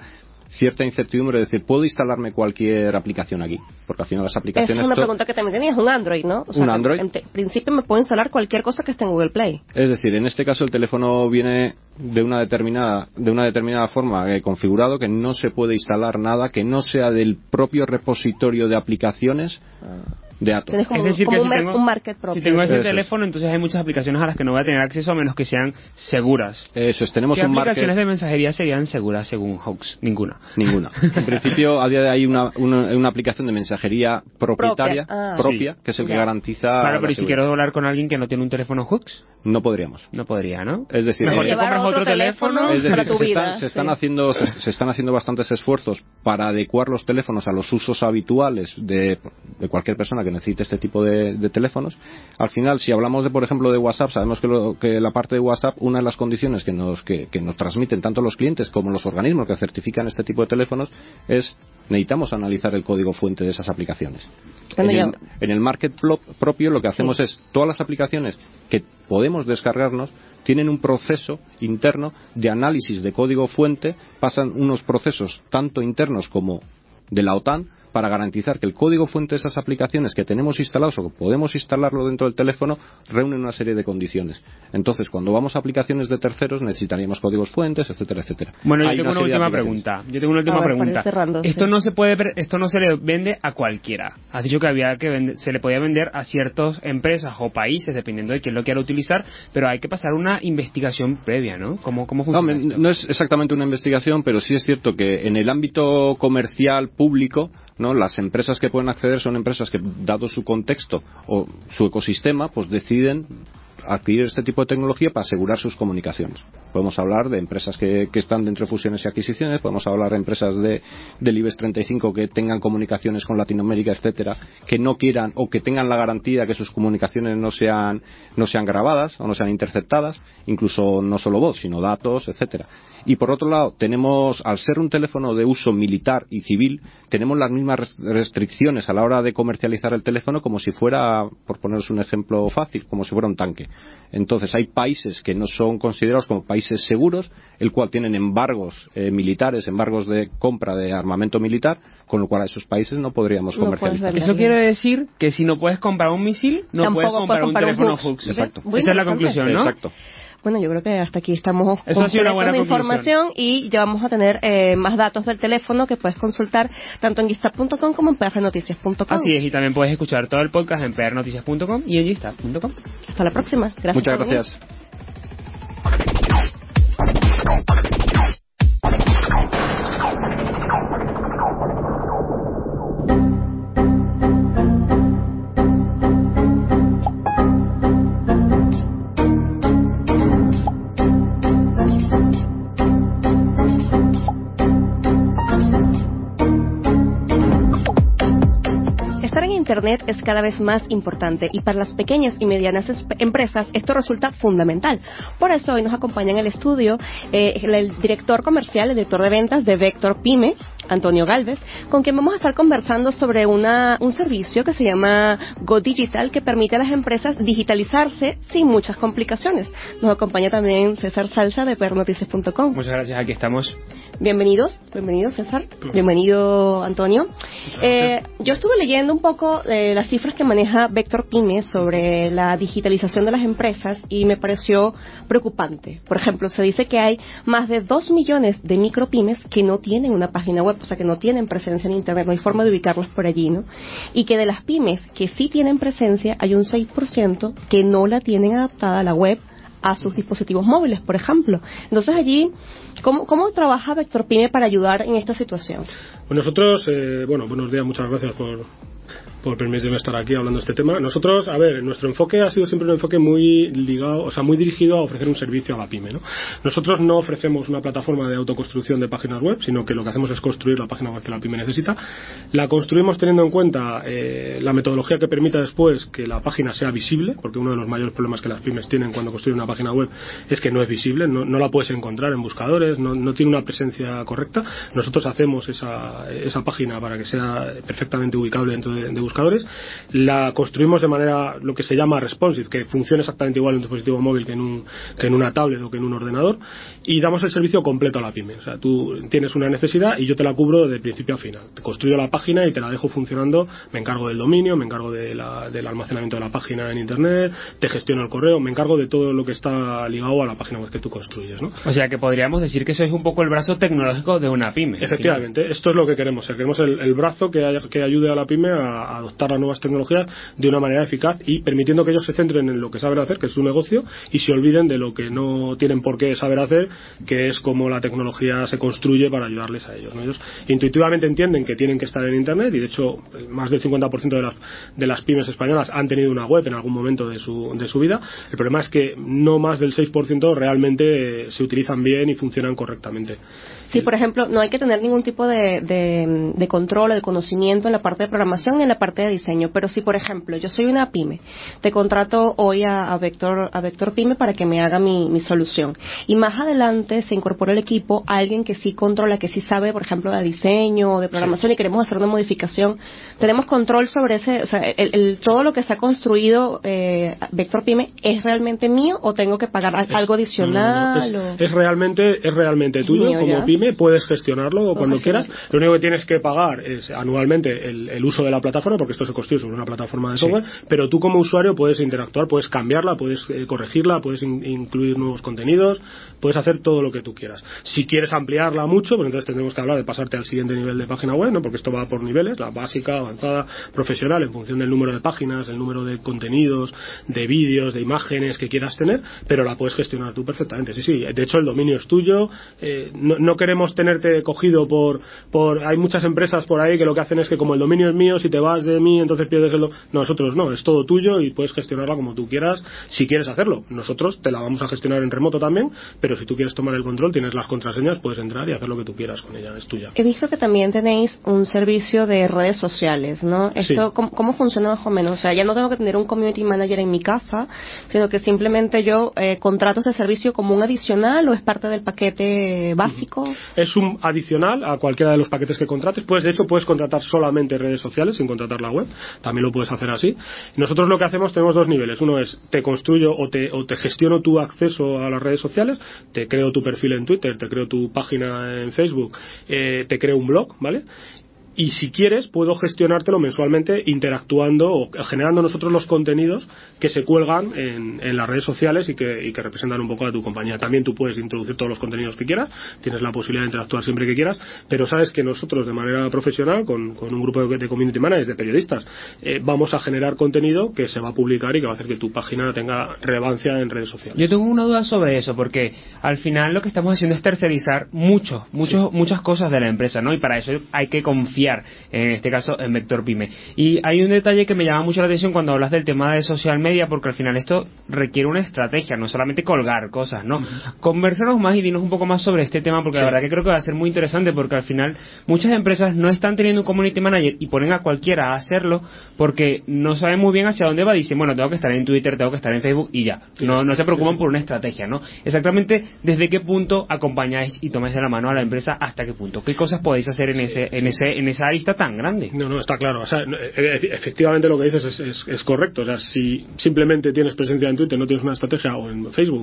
cierta incertidumbre de decir, ¿puedo instalarme cualquier aplicación aquí? Porque al final las aplicaciones... Es una pregunta que también tenías, un Android, ¿no? O sea, un Android. En principio me puedo instalar cualquier cosa que esté en Google Play. Es decir, en este caso el teléfono viene de una determinada forma configurado, que no se puede instalar nada que no sea del propio repositorio de aplicaciones de Atom. Tienes como, es decir, como que un, un market propio. si tengo ese Eso teléfono, entonces hay muchas aplicaciones a las que no voy a tener acceso a menos que sean seguras. Eso es, tenemos ¿Qué un aplicaciones market... de mensajería serían seguras según Hawks? Ninguna. En principio, a día de hoy hay una aplicación de mensajería propietaria, propia, sí, que es el que ya. garantiza... Claro, pero la ¿y si quiero hablar con alguien que no tiene un teléfono Hawks? No podríamos. No podría, ¿no? Es decir, mejor te compras otro teléfono. Es decir, para tu vida, se están haciendo bastantes esfuerzos para adecuar los teléfonos a los usos habituales de cualquier persona que necesite este tipo de teléfonos. Al final, si hablamos de, por ejemplo, de WhatsApp, sabemos que la parte de WhatsApp, una de las condiciones que nos transmiten tanto los clientes como los organismos que certifican este tipo de teléfonos es necesitamos analizar el código fuente de esas aplicaciones. En el market propio lo que hacemos es todas las aplicaciones que podemos descargarnos tienen un proceso interno de análisis de código fuente, pasan unos procesos tanto internos como de la OTAN para garantizar que el código fuente de esas aplicaciones que tenemos instalados o que podemos instalarlo dentro del teléfono reúnen una serie de condiciones. Entonces, cuando vamos a aplicaciones de terceros necesitaríamos códigos fuentes, etcétera, etcétera. Bueno, yo tengo una última pregunta. Esto no se le vende a cualquiera. Has dicho que se le podía vender a ciertas empresas o países, dependiendo de quién lo quiera utilizar, pero hay que pasar una investigación previa, ¿no? ¿Cómo funciona esto? No es exactamente una investigación, pero sí es cierto que en el ámbito comercial público, ¿no? Las empresas que pueden acceder son empresas que, dado su contexto o su ecosistema, pues deciden adquirir este tipo de tecnología para asegurar sus comunicaciones. Podemos hablar de empresas que están dentro de fusiones y adquisiciones, podemos hablar de empresas del IBEX 35 que tengan comunicaciones con Latinoamérica, etcétera, que no quieran o que tengan la garantía que sus comunicaciones no sean grabadas o no sean interceptadas, incluso no solo voz, sino datos, etcétera. Y por otro lado, tenemos, al ser un teléfono de uso militar y civil, tenemos las mismas restricciones a la hora de comercializar el teléfono como si fuera, por poneros un ejemplo fácil, como si fuera un tanque. Entonces hay países que no son considerados como países seguros, el cual tienen embargos militares, embargos de compra de armamento militar, con lo cual a esos países no podríamos comercializar. Eso quiere decir que si no puedes comprar un misil, no tampoco puedes comprar un teléfono Hawks. Exacto. Esa es la conclusión, ¿no? Exacto. Bueno, yo creo que hasta aquí estamos Eso ha sido una buena con información y ya vamos a tener más datos del teléfono que puedes consultar tanto en gistap.com como en prnoticias.com. Así es, y también puedes escuchar todo el podcast en prnoticias.com y en gistap.com. Hasta la próxima. Gracias. Muchas gracias. Internet es cada vez más importante y para las pequeñas y medianas empresas esto resulta fundamental. Por eso hoy nos acompaña en el estudio el director comercial, el director de ventas de Vector Pyme, Antonio Galvez, con quien vamos a estar conversando sobre un servicio que se llama Go Digital, que permite a las empresas digitalizarse sin muchas complicaciones. Nos acompaña también César Salsa de prnoticias.com. Muchas gracias, aquí estamos. Bienvenido César, bienvenido Antonio. Yo estuve leyendo un poco las cifras que maneja Vector Pyme sobre la digitalización de las empresas y me pareció preocupante. Por ejemplo, se dice que hay más de 2 millones de micropymes que no tienen una página web, o sea que no tienen presencia en Internet, no hay forma de ubicarlas por allí, ¿no? Y que de las pymes que sí tienen presencia hay un 6% que no la tienen adaptada a la web a sus dispositivos móviles, por ejemplo. Entonces allí, ¿cómo trabaja Vector Pyme para ayudar en esta situación? Pues nosotros, buenos días, muchas gracias por permitirme estar aquí hablando de este tema. Nosotros, nuestro enfoque ha sido siempre un enfoque muy ligado, o sea, muy dirigido a ofrecer un servicio a la pyme, ¿no? Nosotros no ofrecemos una plataforma de autoconstrucción de páginas web, sino que lo que hacemos es construir la página web que la pyme necesita. La construimos teniendo en cuenta la metodología que permita después que la página sea visible, porque uno de los mayores problemas que las pymes tienen cuando construyen una página web es que no es visible, no la puedes encontrar en buscadores, no tiene una presencia correcta. Nosotros hacemos esa página para que sea perfectamente ubicable dentro de buscadores. La construimos de manera lo que se llama responsive, que funciona exactamente igual en un dispositivo móvil que en una tablet o que en un ordenador, y damos el servicio completo a la pyme. O sea, tú tienes una necesidad y yo te la cubro de principio a final. Te construyo la página y te la dejo funcionando, me encargo del dominio, me encargo del almacenamiento de la página en internet, te gestiono el correo, me encargo de todo lo que está ligado a la página web que tú construyes, ¿no? O sea que podríamos decir que eso es un poco el brazo tecnológico de una pyme. Efectivamente, esto es lo que queremos. Queremos el brazo que ayude a la pyme a adoptar las nuevas tecnologías de una manera eficaz y permitiendo que ellos se centren en lo que saben hacer, que es su negocio, y se olviden de lo que no tienen por qué saber hacer, que es cómo la tecnología se construye para ayudarles a ellos, ¿no? Ellos intuitivamente entienden que tienen que estar en internet, y de hecho más del 50% de las pymes españolas han tenido una web en algún momento de su vida. El problema es que no más del 6% realmente se utilizan bien y funcionan correctamente. Sí, por ejemplo, no hay que tener ningún tipo de control o de conocimiento en la parte de programación ni en la parte de diseño, pero si, por ejemplo, yo soy una pyme, te contrato hoy a Vector Pyme para que me haga mi solución, y más adelante se incorpora el equipo a alguien que sí controla, que sí sabe, por ejemplo, de diseño o de programación, y queremos hacer una modificación, ¿tenemos control sobre ese, o sea, todo lo que se ha construido Vector Pyme es realmente mío o tengo que pagar algo adicional? No. Es realmente tuyo mío, como ya. pyme, puedes gestionarlo cuando quieras. Lo único que tienes que pagar es anualmente el uso de la plataforma, porque esto se construye sobre una plataforma de software, pero tú como usuario puedes interactuar, puedes cambiarla, puedes corregirla, puedes incluir nuevos contenidos, puedes hacer todo lo que tú quieras. Si quieres ampliarla mucho, pues entonces tendremos que hablar de pasarte al siguiente nivel de página web, ¿no? Porque esto va por niveles, la básica, avanzada, profesional, en función del número de páginas, el número de contenidos, de vídeos, de imágenes que quieras tener, pero la puedes gestionar tú perfectamente. Sí, de hecho el dominio es tuyo, no queremos tenerte cogido por hay muchas empresas por ahí que lo que hacen es que como el dominio es mío, si te vas de mí entonces pierdes el nosotros no, es todo tuyo y puedes gestionarla como tú quieras si quieres hacerlo. Nosotros te la vamos a gestionar en remoto también, pero si tú quieres tomar el control, tienes las contraseñas, puedes entrar y hacer lo que tú quieras con ella, es tuya. He visto que también tenéis un servicio de redes sociales, ¿no? Esto, Sí. ¿cómo funciona más o menos? O sea, ya no tengo que tener un community manager en mi casa, sino que simplemente yo contrato ese servicio como un adicional, o es parte del paquete básico. Es un adicional a cualquiera de los paquetes que contrates. De hecho puedes contratar solamente redes sociales sin contratar la web, también lo puedes hacer así. Nosotros lo que hacemos, tenemos dos niveles. Uno es te construyo o te gestiono tu acceso a las redes sociales, te creo tu perfil en Twitter, te creo tu página en Facebook, te creo un blog, ¿vale? Y si quieres, puedo gestionártelo mensualmente interactuando o generando nosotros los contenidos que se cuelgan en las redes sociales y que representan un poco a tu compañía. También tú puedes introducir todos los contenidos que quieras, tienes la posibilidad de interactuar siempre que quieras, pero sabes que nosotros de manera profesional, con un grupo de community managers, de periodistas, vamos a generar contenido que se va a publicar y que va a hacer que tu página tenga relevancia en redes sociales. Yo tengo una duda sobre eso, porque al final lo que estamos haciendo es tercerizar muchas cosas de la empresa, ¿no? Y para eso hay que confiar, en este caso, en Vector Pyme. Y hay un detalle que me llama mucho la atención cuando hablas del tema de social media, porque al final esto requiere una estrategia, no solamente colgar cosas, ¿no? Conversanos más y dinos un poco más sobre este tema, porque la verdad que creo que va a ser muy interesante, porque al final muchas empresas no están teniendo un community manager y ponen a cualquiera a hacerlo porque no saben muy bien hacia dónde va. Dicen, bueno, tengo que estar en Twitter, tengo que estar en Facebook y ya. No se preocupan por una estrategia, ¿no? Exactamente desde qué punto acompañáis y tomáis de la mano a la empresa, hasta qué punto. ¿Qué cosas podéis hacer en esa arista tan grande? No, está claro. O sea, efectivamente lo que dices es correcto. O sea, si simplemente tienes presencia en Twitter, no tienes una estrategia, o en Facebook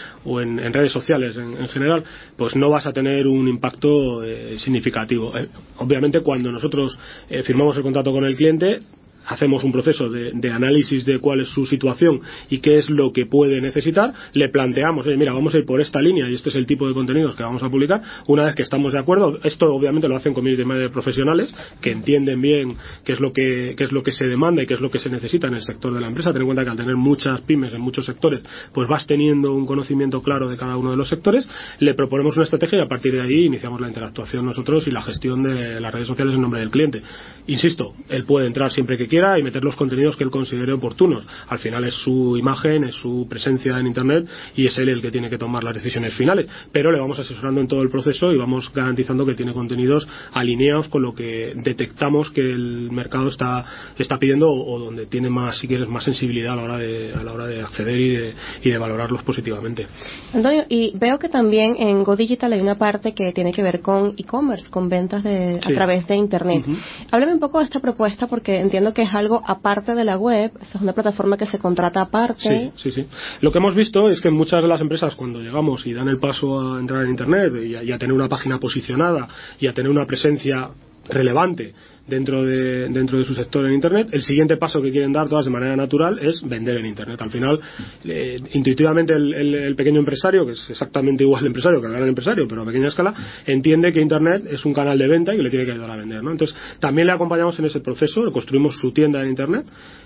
o en redes sociales en general, pues no vas a tener un impacto significativo. Obviamente cuando nosotros firmamos el contrato con el cliente, hacemos un proceso de análisis de cuál es su situación y qué es lo que puede necesitar, le planteamos, oye, mira, vamos a ir por esta línea y este es el tipo de contenidos que vamos a publicar. Una vez que estamos de acuerdo, esto obviamente lo hacen community managers profesionales que entienden bien qué es lo que se demanda y qué es lo que se necesita en el sector de la empresa. Ten en cuenta que al tener muchas pymes en muchos sectores, pues vas teniendo un conocimiento claro de cada uno de los sectores. Le proponemos una estrategia y a partir de ahí iniciamos la interactuación nosotros y la gestión de las redes sociales en nombre del cliente. Insisto, él puede entrar siempre que quiera, quiera y meter los contenidos que él considere oportunos. Al final es su imagen, es su presencia en Internet y es él el que tiene que tomar las decisiones finales, pero le vamos asesorando en todo el proceso y vamos garantizando que tiene contenidos alineados con lo que detectamos que el mercado está pidiendo o donde tiene más, si quieres, más sensibilidad a la hora de acceder y de valorarlos positivamente. Antonio, y veo que también en Go Digital hay una parte que tiene que ver con e-commerce, con ventas a través de Internet. Háblame un poco de esta propuesta porque entiendo que es algo aparte de la web, es una plataforma que se contrata aparte. Sí. Lo que hemos visto es que muchas de las empresas, cuando llegamos y dan el paso a entrar en Internet y a tener una página posicionada y a tener una presencia relevante dentro de su sector en Internet, el siguiente paso que quieren dar todas de manera natural es vender en Internet. Al final, intuitivamente el pequeño empresario, que es exactamente igual de empresario que el gran empresario, pero a pequeña escala, entiende que Internet es un canal de venta y que le tiene que ayudar a vender, ¿no? Entonces, también le acompañamos en ese proceso, le construimos su tienda en Internet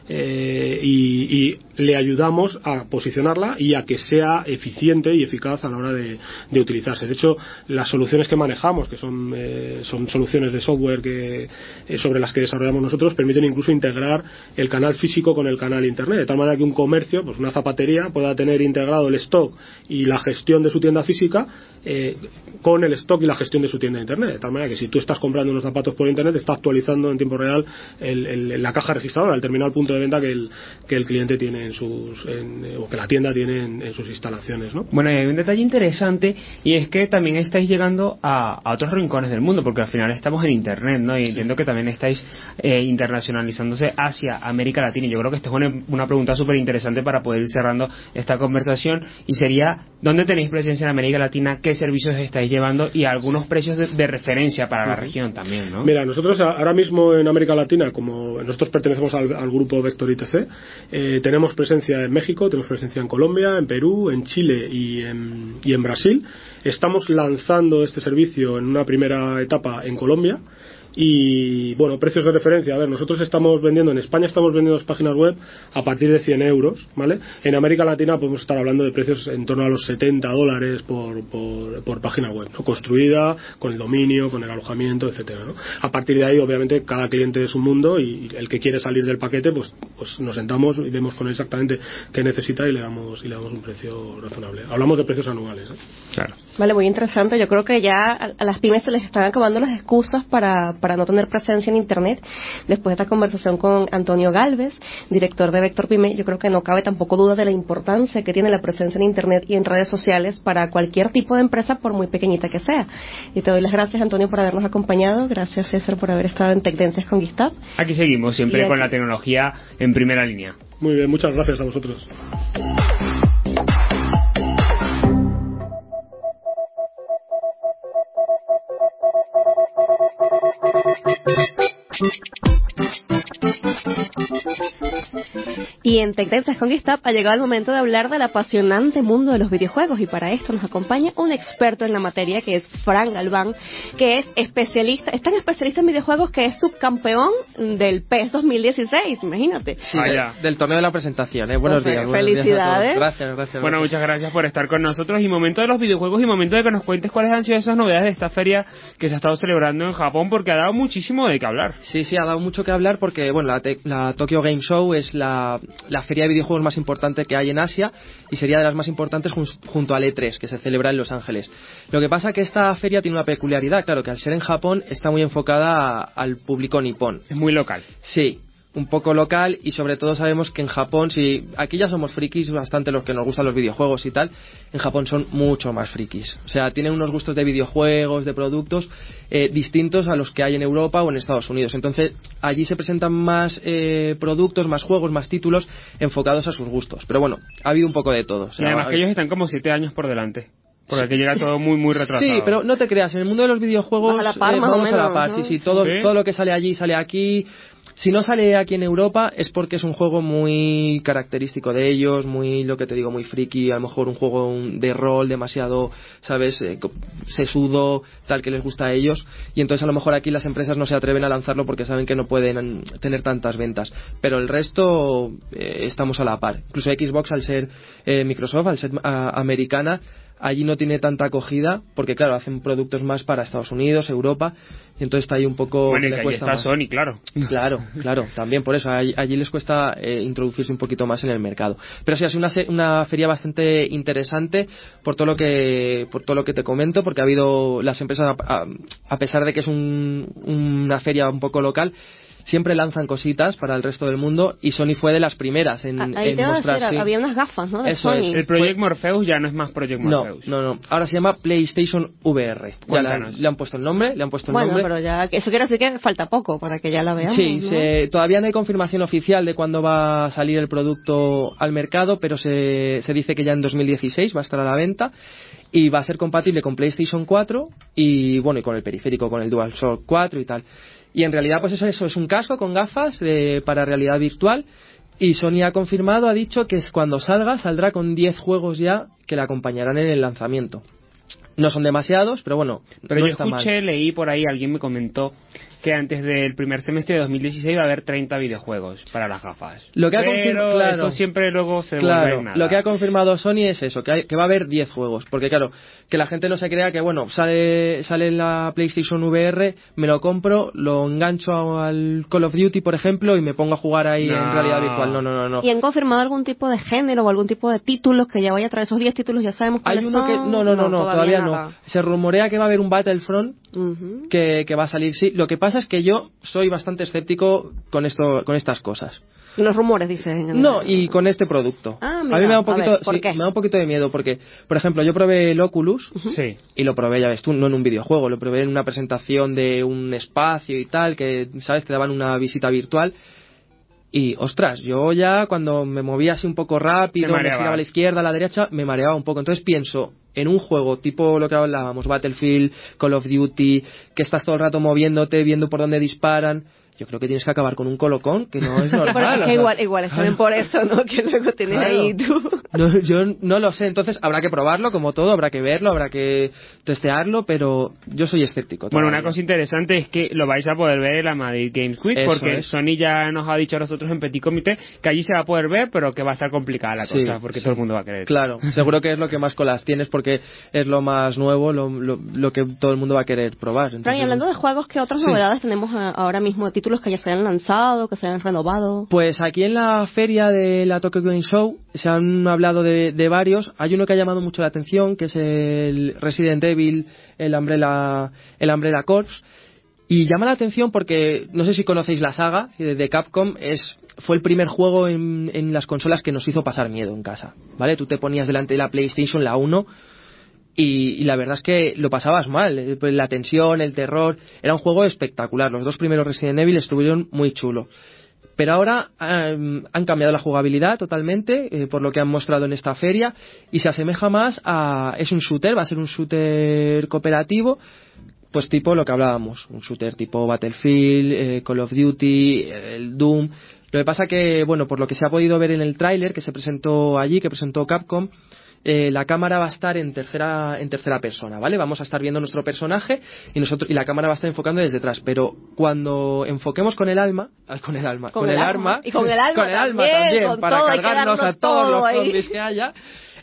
y le ayudamos a posicionarla y a que sea eficiente y eficaz a la hora de utilizarse. De hecho, las soluciones que manejamos, que son soluciones de software sobre las que desarrollamos nosotros, permiten incluso integrar el canal físico con el canal Internet, de tal manera que un comercio, pues una zapatería, pueda tener integrado el stock y la gestión de su tienda física con el stock y la gestión de su tienda de Internet, de tal manera que si tú estás comprando unos zapatos por Internet, está actualizando en tiempo real la caja registradora, el terminal punto de venta que el cliente tiene o que la tienda tiene en sus instalaciones, ¿no? Bueno, y hay un detalle interesante, y es que también estáis llegando a otros rincones del mundo, porque al final estamos en Internet, ¿no? Y entiendo que también estáis internacionalizándose hacia América Latina, y yo creo que esta es una pregunta súper interesante para poder ir cerrando esta conversación, y sería, ¿dónde tenéis presencia en América Latina? ¿Qué servicios estáis llevando? Y algunos precios de referencia para la región también, ¿no? Mira, nosotros ahora mismo en América Latina, como nosotros pertenecemos al grupo Vector ITC, tenemos presencia en México, tenemos presencia en Colombia, en Perú, en Chile y en Brasil. Estamos lanzando este servicio en una primera etapa en Colombia. Y bueno, precios de referencia, a ver, nosotros estamos vendiendo en España, estamos vendiendo las páginas web a partir de 100 euros, ¿vale? En América Latina podemos estar hablando de precios en torno a los $70 por página web, ¿no? Construida, con el dominio, con el alojamiento, etcétera, ¿no? A partir de ahí, obviamente, cada cliente es un mundo y el que quiere salir del paquete, pues nos sentamos y vemos con él exactamente qué necesita y le damos un precio razonable. Hablamos de precios anuales, ¿eh? Claro. Vale, muy interesante. Yo creo que ya a las pymes se les están acabando las excusas para no tener presencia en Internet. Después de esta conversación con Antonio Galvez, director de Vector Pyme, yo creo que no cabe tampoco duda de la importancia que tiene la presencia en Internet y en redes sociales para cualquier tipo de empresa, por muy pequeñita que sea. Y te doy las gracias, Antonio, por habernos acompañado. Gracias, César, por haber estado en Tecdencias con Guistab. Aquí seguimos, siempre con la tecnología en primera línea. Muy bien, muchas gracias a vosotros. Y en Tecdencias con Guistab ha llegado el momento de hablar del apasionante mundo de los videojuegos, y para esto nos acompaña un experto en la materia, que es Fran Galván, que es tan especialista en videojuegos que es subcampeón del PES 2016, imagínate. Sí, del torneo de la presentación, ¿eh? Buenos días. Felicidades. Gracias. Bueno, muchas gracias por estar con nosotros, y momento de los videojuegos y momento de que nos cuentes cuáles han sido esas novedades de esta feria que se ha estado celebrando en Japón, porque ha dado muchísimo de qué hablar. Sí, ha dado mucho que hablar porque, bueno, la Tokyo Game Show es la feria de videojuegos más importante que hay en Asia y sería de las más importantes junto al E3, que se celebra en Los Ángeles. Lo que pasa que esta feria tiene una peculiaridad, claro, que al ser en Japón está muy enfocada al público nipón. Es muy local. Sí, un poco local, y sobre todo sabemos que en Japón, si aquí ya somos frikis bastante los que nos gustan los videojuegos y tal, en Japón son mucho más frikis. O sea, tienen unos gustos de videojuegos, de productos distintos a los que hay en Europa o en Estados Unidos. Entonces, allí se presentan más productos, más juegos, más títulos enfocados a sus gustos. Pero bueno, ha habido un poco de todo. O sea, y además que ellos están como 7 años por delante. Porque aquí llega todo muy, muy retrasado. Sí, pero no te creas, en el mundo de los videojuegos a la par, vamos a la par. ¿No? Sí, todo lo que sale allí sale aquí. Si no sale aquí en Europa es porque es un juego muy característico de ellos, muy, lo que te digo, muy friki, a lo mejor un juego de rol demasiado, ¿sabes?, sesudo, tal, que les gusta a ellos, y entonces a lo mejor aquí las empresas no se atreven a lanzarlo porque saben que no pueden tener tantas ventas, pero el resto estamos a la par. Incluso Xbox, al ser Microsoft, al ser americana, allí no tiene tanta acogida, porque claro, hacen productos más para Estados Unidos, Europa, y entonces está ahí un poco... Bueno, y le que allí cuesta está más. Sony, claro. Claro, también por eso, allí les cuesta introducirse un poquito más en el mercado. Pero sí, ha sido una feria bastante interesante por todo lo que te comento, porque ha habido las empresas, a pesar de que es una feria un poco local, siempre lanzan cositas para el resto del mundo, y Sony fue de las primeras en mostrar. Decir, había unas gafas, ¿no? De Eso Sony. es. El Project Morpheus ya no es más Project Morpheus. No. Ahora se llama PlayStation VR. Ya le han puesto el nombre, Bueno, pero ya, eso quiere decir que falta poco para que ya la veamos. Sí, ¿no? todavía no hay confirmación oficial de cuándo va a salir el producto al mercado, pero se dice que ya en 2016 va a estar a la venta. Y va a ser compatible con PlayStation 4 y bueno, y con el periférico, con el DualShock 4 y tal. Y en realidad pues eso es un casco con gafas para realidad virtual, y Sony ha confirmado, ha dicho que cuando saldrá con 10 juegos ya que le acompañarán en el lanzamiento. No son demasiados, pero bueno, pero no yo está escuché, mal. leí por ahí, alguien me comentó que antes del primer semestre de 2016 va a haber 30 videojuegos para las gafas. Lo que ha pero claro, eso siempre luego se vuelve en nada. Lo que ha confirmado Sony es eso, que va a haber 10 juegos, porque claro, que la gente no se crea que bueno, sale en la PlayStation VR, me lo compro, lo engancho al Call of Duty, por ejemplo, y me pongo a jugar ahí en realidad virtual. No. ¿Y han confirmado algún tipo de género o algún tipo de títulos que ya vaya a traer esos 10 títulos? Ya sabemos cuáles son. Hay uno que no, todavía nada. no. Se rumorea que va a haber un Battlefront que va a salir, sí. Lo que pasa es que yo soy bastante escéptico con estas cosas. Los rumores, dicen. No, y con este producto. Mira, a mí me da un poquito, ¿por qué? me da un poquito de miedo porque, por ejemplo, yo probé el Oculus Sí. y lo probé, ya ves tú, no en un videojuego, lo probé en una presentación de un espacio y tal, que, ¿sabes? Te daban una visita virtual. Y, ostras, yo ya cuando me movía así un poco rápido, me giraba a la izquierda, a la derecha, me mareaba un poco. Entonces pienso, en un juego tipo lo que hablábamos, Battlefield, Call of Duty, que estás todo el rato moviéndote, viendo por dónde disparan, yo creo que tienes que acabar con un colocón, que no es normal. Igual es también por eso, ¿no? Que luego tienes ahí tú. No, yo no lo sé, entonces habrá que probarlo, como todo, habrá que verlo, habrá que testearlo, pero yo soy escéptico. Bueno, una cosa interesante es que lo vais a poder ver en la Madrid Games Week, Eso porque es. Sony ya nos ha dicho a nosotros en Petit Comité que allí se va a poder ver, pero que va a estar complicada la cosa, porque todo el mundo va a querer. Claro, seguro que es lo que más colas tienes, porque es lo más nuevo, lo que todo el mundo va a querer probar. Entonces, Y hablando de juegos, ¿qué otras novedades tenemos ahora mismo? De títulos que ya se han lanzado, que se han renovado. Pues aquí en la feria de la Tokyo Game Show se han hablado de varios. Hay uno que ha llamado mucho la atención, que es el Resident Evil, el Umbrella Corps. Y llama la atención porque, no sé si conocéis la saga de Capcom, fue el primer juego en las consolas que nos hizo pasar miedo en casa, ¿vale? Tú te ponías delante de la PlayStation, la 1, y la verdad es que lo pasabas mal, la tensión, el terror, era un juego espectacular. Los dos primeros Resident Evil estuvieron muy chulos. Pero ahora han cambiado la jugabilidad totalmente, por lo que han mostrado en esta feria, y se asemeja más es un shooter, va a ser un shooter cooperativo, pues tipo lo que hablábamos, un shooter tipo Battlefield, Call of Duty, el Doom. Lo que pasa que, bueno, por lo que se ha podido ver en el tráiler que se presentó allí, que presentó Capcom, la cámara va a estar en tercera persona, ¿vale? Vamos a estar viendo nuestro personaje y la cámara va a estar enfocando desde atrás, pero cuando enfoquemos con el arma y con el arma también, para todo, cargarnos a todos los zombies que haya,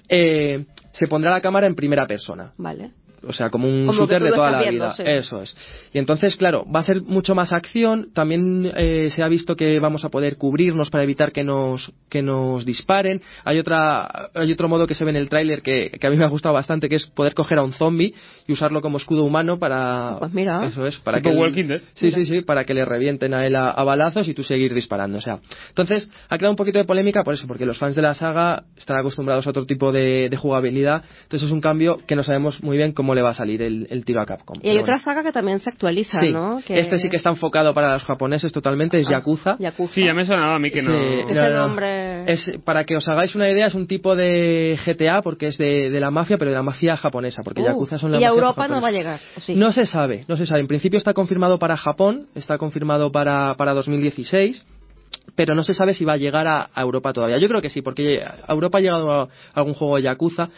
se pondrá la cámara en primera persona. Vale. O sea, como un shooter de toda la vida. Sí. Eso es. Y entonces, claro, va a ser mucho más acción. También se ha visto que vamos a poder cubrirnos para evitar que nos disparen. Hay otro modo que se ve en el tráiler que a mí me ha gustado bastante, que es poder coger a un zombie y usarlo como escudo humano para... Pues mira. Eso es. Para tipo que Walking Dead. Sí, para que le revienten a él a balazos y tú seguir disparando. O sea, entonces ha creado un poquito de polémica por eso, porque los fans de la saga están acostumbrados a otro tipo de jugabilidad. Entonces es un cambio que no sabemos muy bien cómo le va a salir el tiro a Capcom. Y hay otra saga que también se actualiza, sí, ¿no? Este sí que está enfocado para los japoneses totalmente, es Yakuza. Sí, ya me sonaba a mí que no... Ese nombre... Para que os hagáis una idea, es un tipo de GTA, porque es de la mafia, pero de la mafia japonesa, porque Yakuza son la mafia japonesa. ¿Y a Europa japonesa. no va a llegar? ¿O sí? No se sabe. En principio está confirmado para Japón, está confirmado para 2016. pero no se sabe si va a llegar a Europa todavía. Yo creo que sí, porque a Europa ha llegado a algún juego de Yakuza,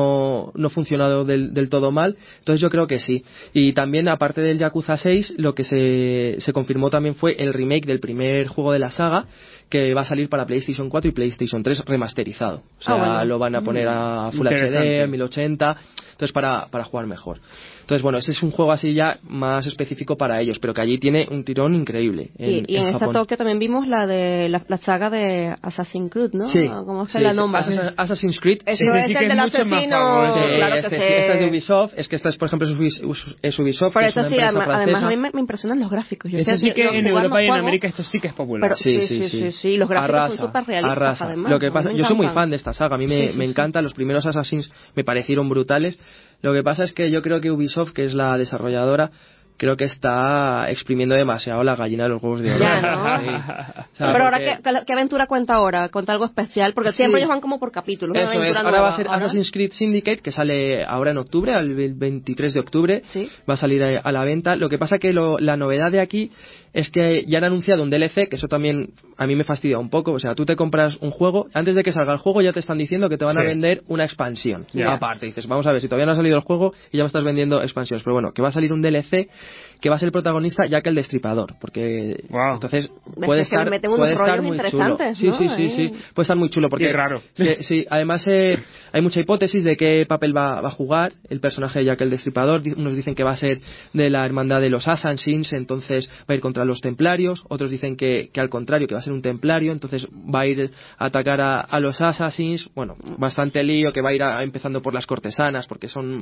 no ha funcionado del todo mal, entonces yo creo que sí. Y también, aparte del Yakuza 6, lo que se confirmó también fue el remake del primer juego de la saga, que va a salir para PlayStation 4 y PlayStation 3 remasterizado. O sea, bueno, lo van a poner a Full HD, 1080, entonces para jugar mejor. Entonces, bueno, ese es un juego así ya más específico para ellos, pero que allí tiene un tirón increíble. Y en esta Tokio también vimos la de la saga de Assassin's Creed, ¿no? Sí. ¿Cómo se la nombra? Assassin's Creed. Eso es el del asesino. Claro que sí. Esta es de Ubisoft. Es que esta es, por ejemplo, es Ubisoft. Por eso es una sí, empresa además a mí me impresionan los gráficos. Eso sí que en Europa y en América esto sí que es popular. Sí, los gráficos son súper realistas, además. Lo que pasa, yo soy muy fan de esta saga. A mí me encanta. Los primeros Assassins me parecieron brutales. Lo que pasa es que yo creo que Ubisoft, que es la desarrolladora, creo que está exprimiendo demasiado la gallina de los huevos de oro. Ya, ¿no? Sí. O sea, pero ahora, ¿qué aventura cuenta ahora? ¿Cuenta algo especial? Porque siempre ellos van como por capítulos. Eso es. Ahora va a ser Assassin's Creed Syndicate, que sale ahora en octubre, el 23 de octubre. ¿Sí? Va a salir a la venta. Lo que pasa que la novedad de aquí es que ya han anunciado un DLC, que eso también a mí me fastidia un poco. O sea, tú te compras un juego, antes de que salga el juego ya te están diciendo que te van a vender una expansión. Aparte, dices, vamos a ver, si todavía no ha salido el juego y ya me estás vendiendo expansiones. Pero bueno, que va a salir un DLC que va a ser el protagonista Jack el Destripador, porque entonces puede estar muy chulo. Sí, ¿no? Sí. Puede estar muy chulo porque qué raro. Sí, además hay mucha hipótesis de qué papel va a jugar el personaje de Jack el Destripador. Unos dicen que va a ser de la hermandad de los Assassins, entonces va a ir contra los templarios. Otros dicen que al contrario, que va a ser un templario, entonces va a ir a atacar a los Assassins. Bueno, bastante lío, que va a ir empezando por las cortesanas, porque son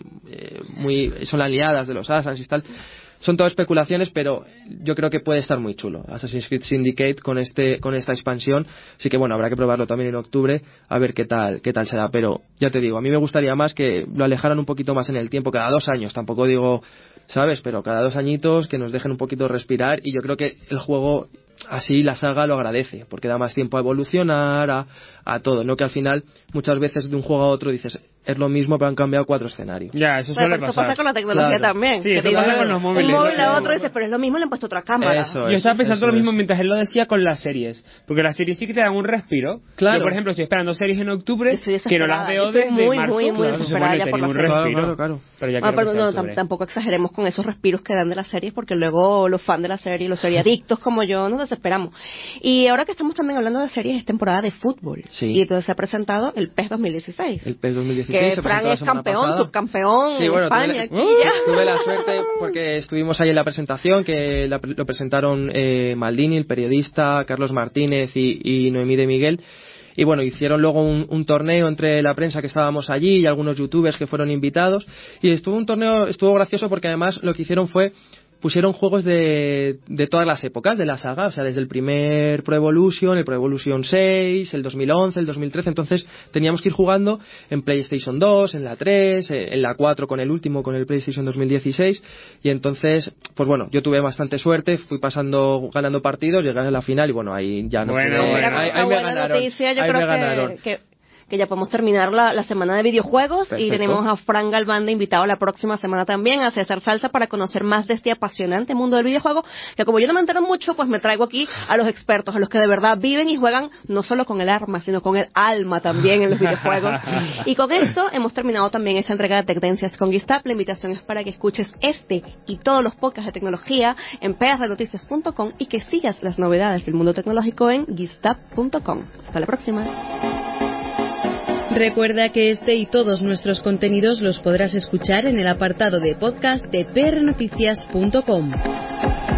aliadas de los Assassins y tal. Son todas especulaciones, pero yo creo que puede estar muy chulo Assassin's Creed Syndicate con esta expansión. Así que bueno, habrá que probarlo también en octubre a ver qué tal será. Pero ya te digo, a mí me gustaría más que lo alejaran un poquito más en el tiempo, cada 2 años. Tampoco digo, ¿sabes? Pero cada 2 añitos que nos dejen un poquito respirar, y yo creo que el juego así, la saga lo agradece, porque da más tiempo a evolucionar, a todo, no que al final muchas veces de un juego a otro dices es lo mismo pero han cambiado 4 escenarios. Ya, eso suele pasar. Eso pasa con la tecnología también. Sí, eso pasa con los móviles. Un móvil a otro dice, pero es lo mismo, le han puesto otra cámara. Yo estaba pensando lo mismo mientras él lo decía con las series, porque las series sí que te dan un respiro. Claro. Yo, por ejemplo, estoy esperando series en octubre que no las veo desde marzo. Muy desesperada ya por las series. Claro. Pero ya tampoco exageremos con esos respiros que dan de las series, porque luego los fans de la serie, los seriadictos como yo, nos desesperamos. Y ahora que estamos también hablando de series, es temporada de fútbol. Sí. Y entonces se ha presentado el PES 2016. El PES 2016 que se Fran es campeón, subcampeón en España. Tuve la suerte porque estuvimos ahí en la presentación, que lo presentaron Maldini, el periodista, Carlos Martínez y Noemí de Miguel. Y bueno, hicieron luego un torneo entre la prensa que estábamos allí y algunos youtubers que fueron invitados. Y estuvo gracioso porque además lo que hicieron fue pusieron juegos de todas las épocas de la saga, o sea, desde el primer Pro Evolution, el Pro Evolution 6, el 2011, el 2013, entonces teníamos que ir jugando en PlayStation 2, en la 3, en la 4 con el último, con el PlayStation 2016, y entonces, pues bueno, yo tuve bastante suerte, fui ganando partidos, llegué a la final y bueno, ahí ya no pude. Ahí me ganaron. Noticia, yo creo que ya podemos terminar la semana de videojuegos. Perfecto. Y tenemos a Fran Galván de invitado la próxima semana también, a César Salsa, para conocer más de este apasionante mundo del videojuego, que como yo no me entero mucho, pues me traigo aquí a los expertos, a los que de verdad viven y juegan no solo con el arma, sino con el alma también en los videojuegos. Y con esto hemos terminado también esta entrega de Tendencias con Gistap. La invitación es para que escuches este y todos los podcasts de tecnología en prnoticias.com y que sigas las novedades del mundo tecnológico en gistap.com. Hasta la próxima. Recuerda que este y todos nuestros contenidos los podrás escuchar en el apartado de podcast de prnoticias.com.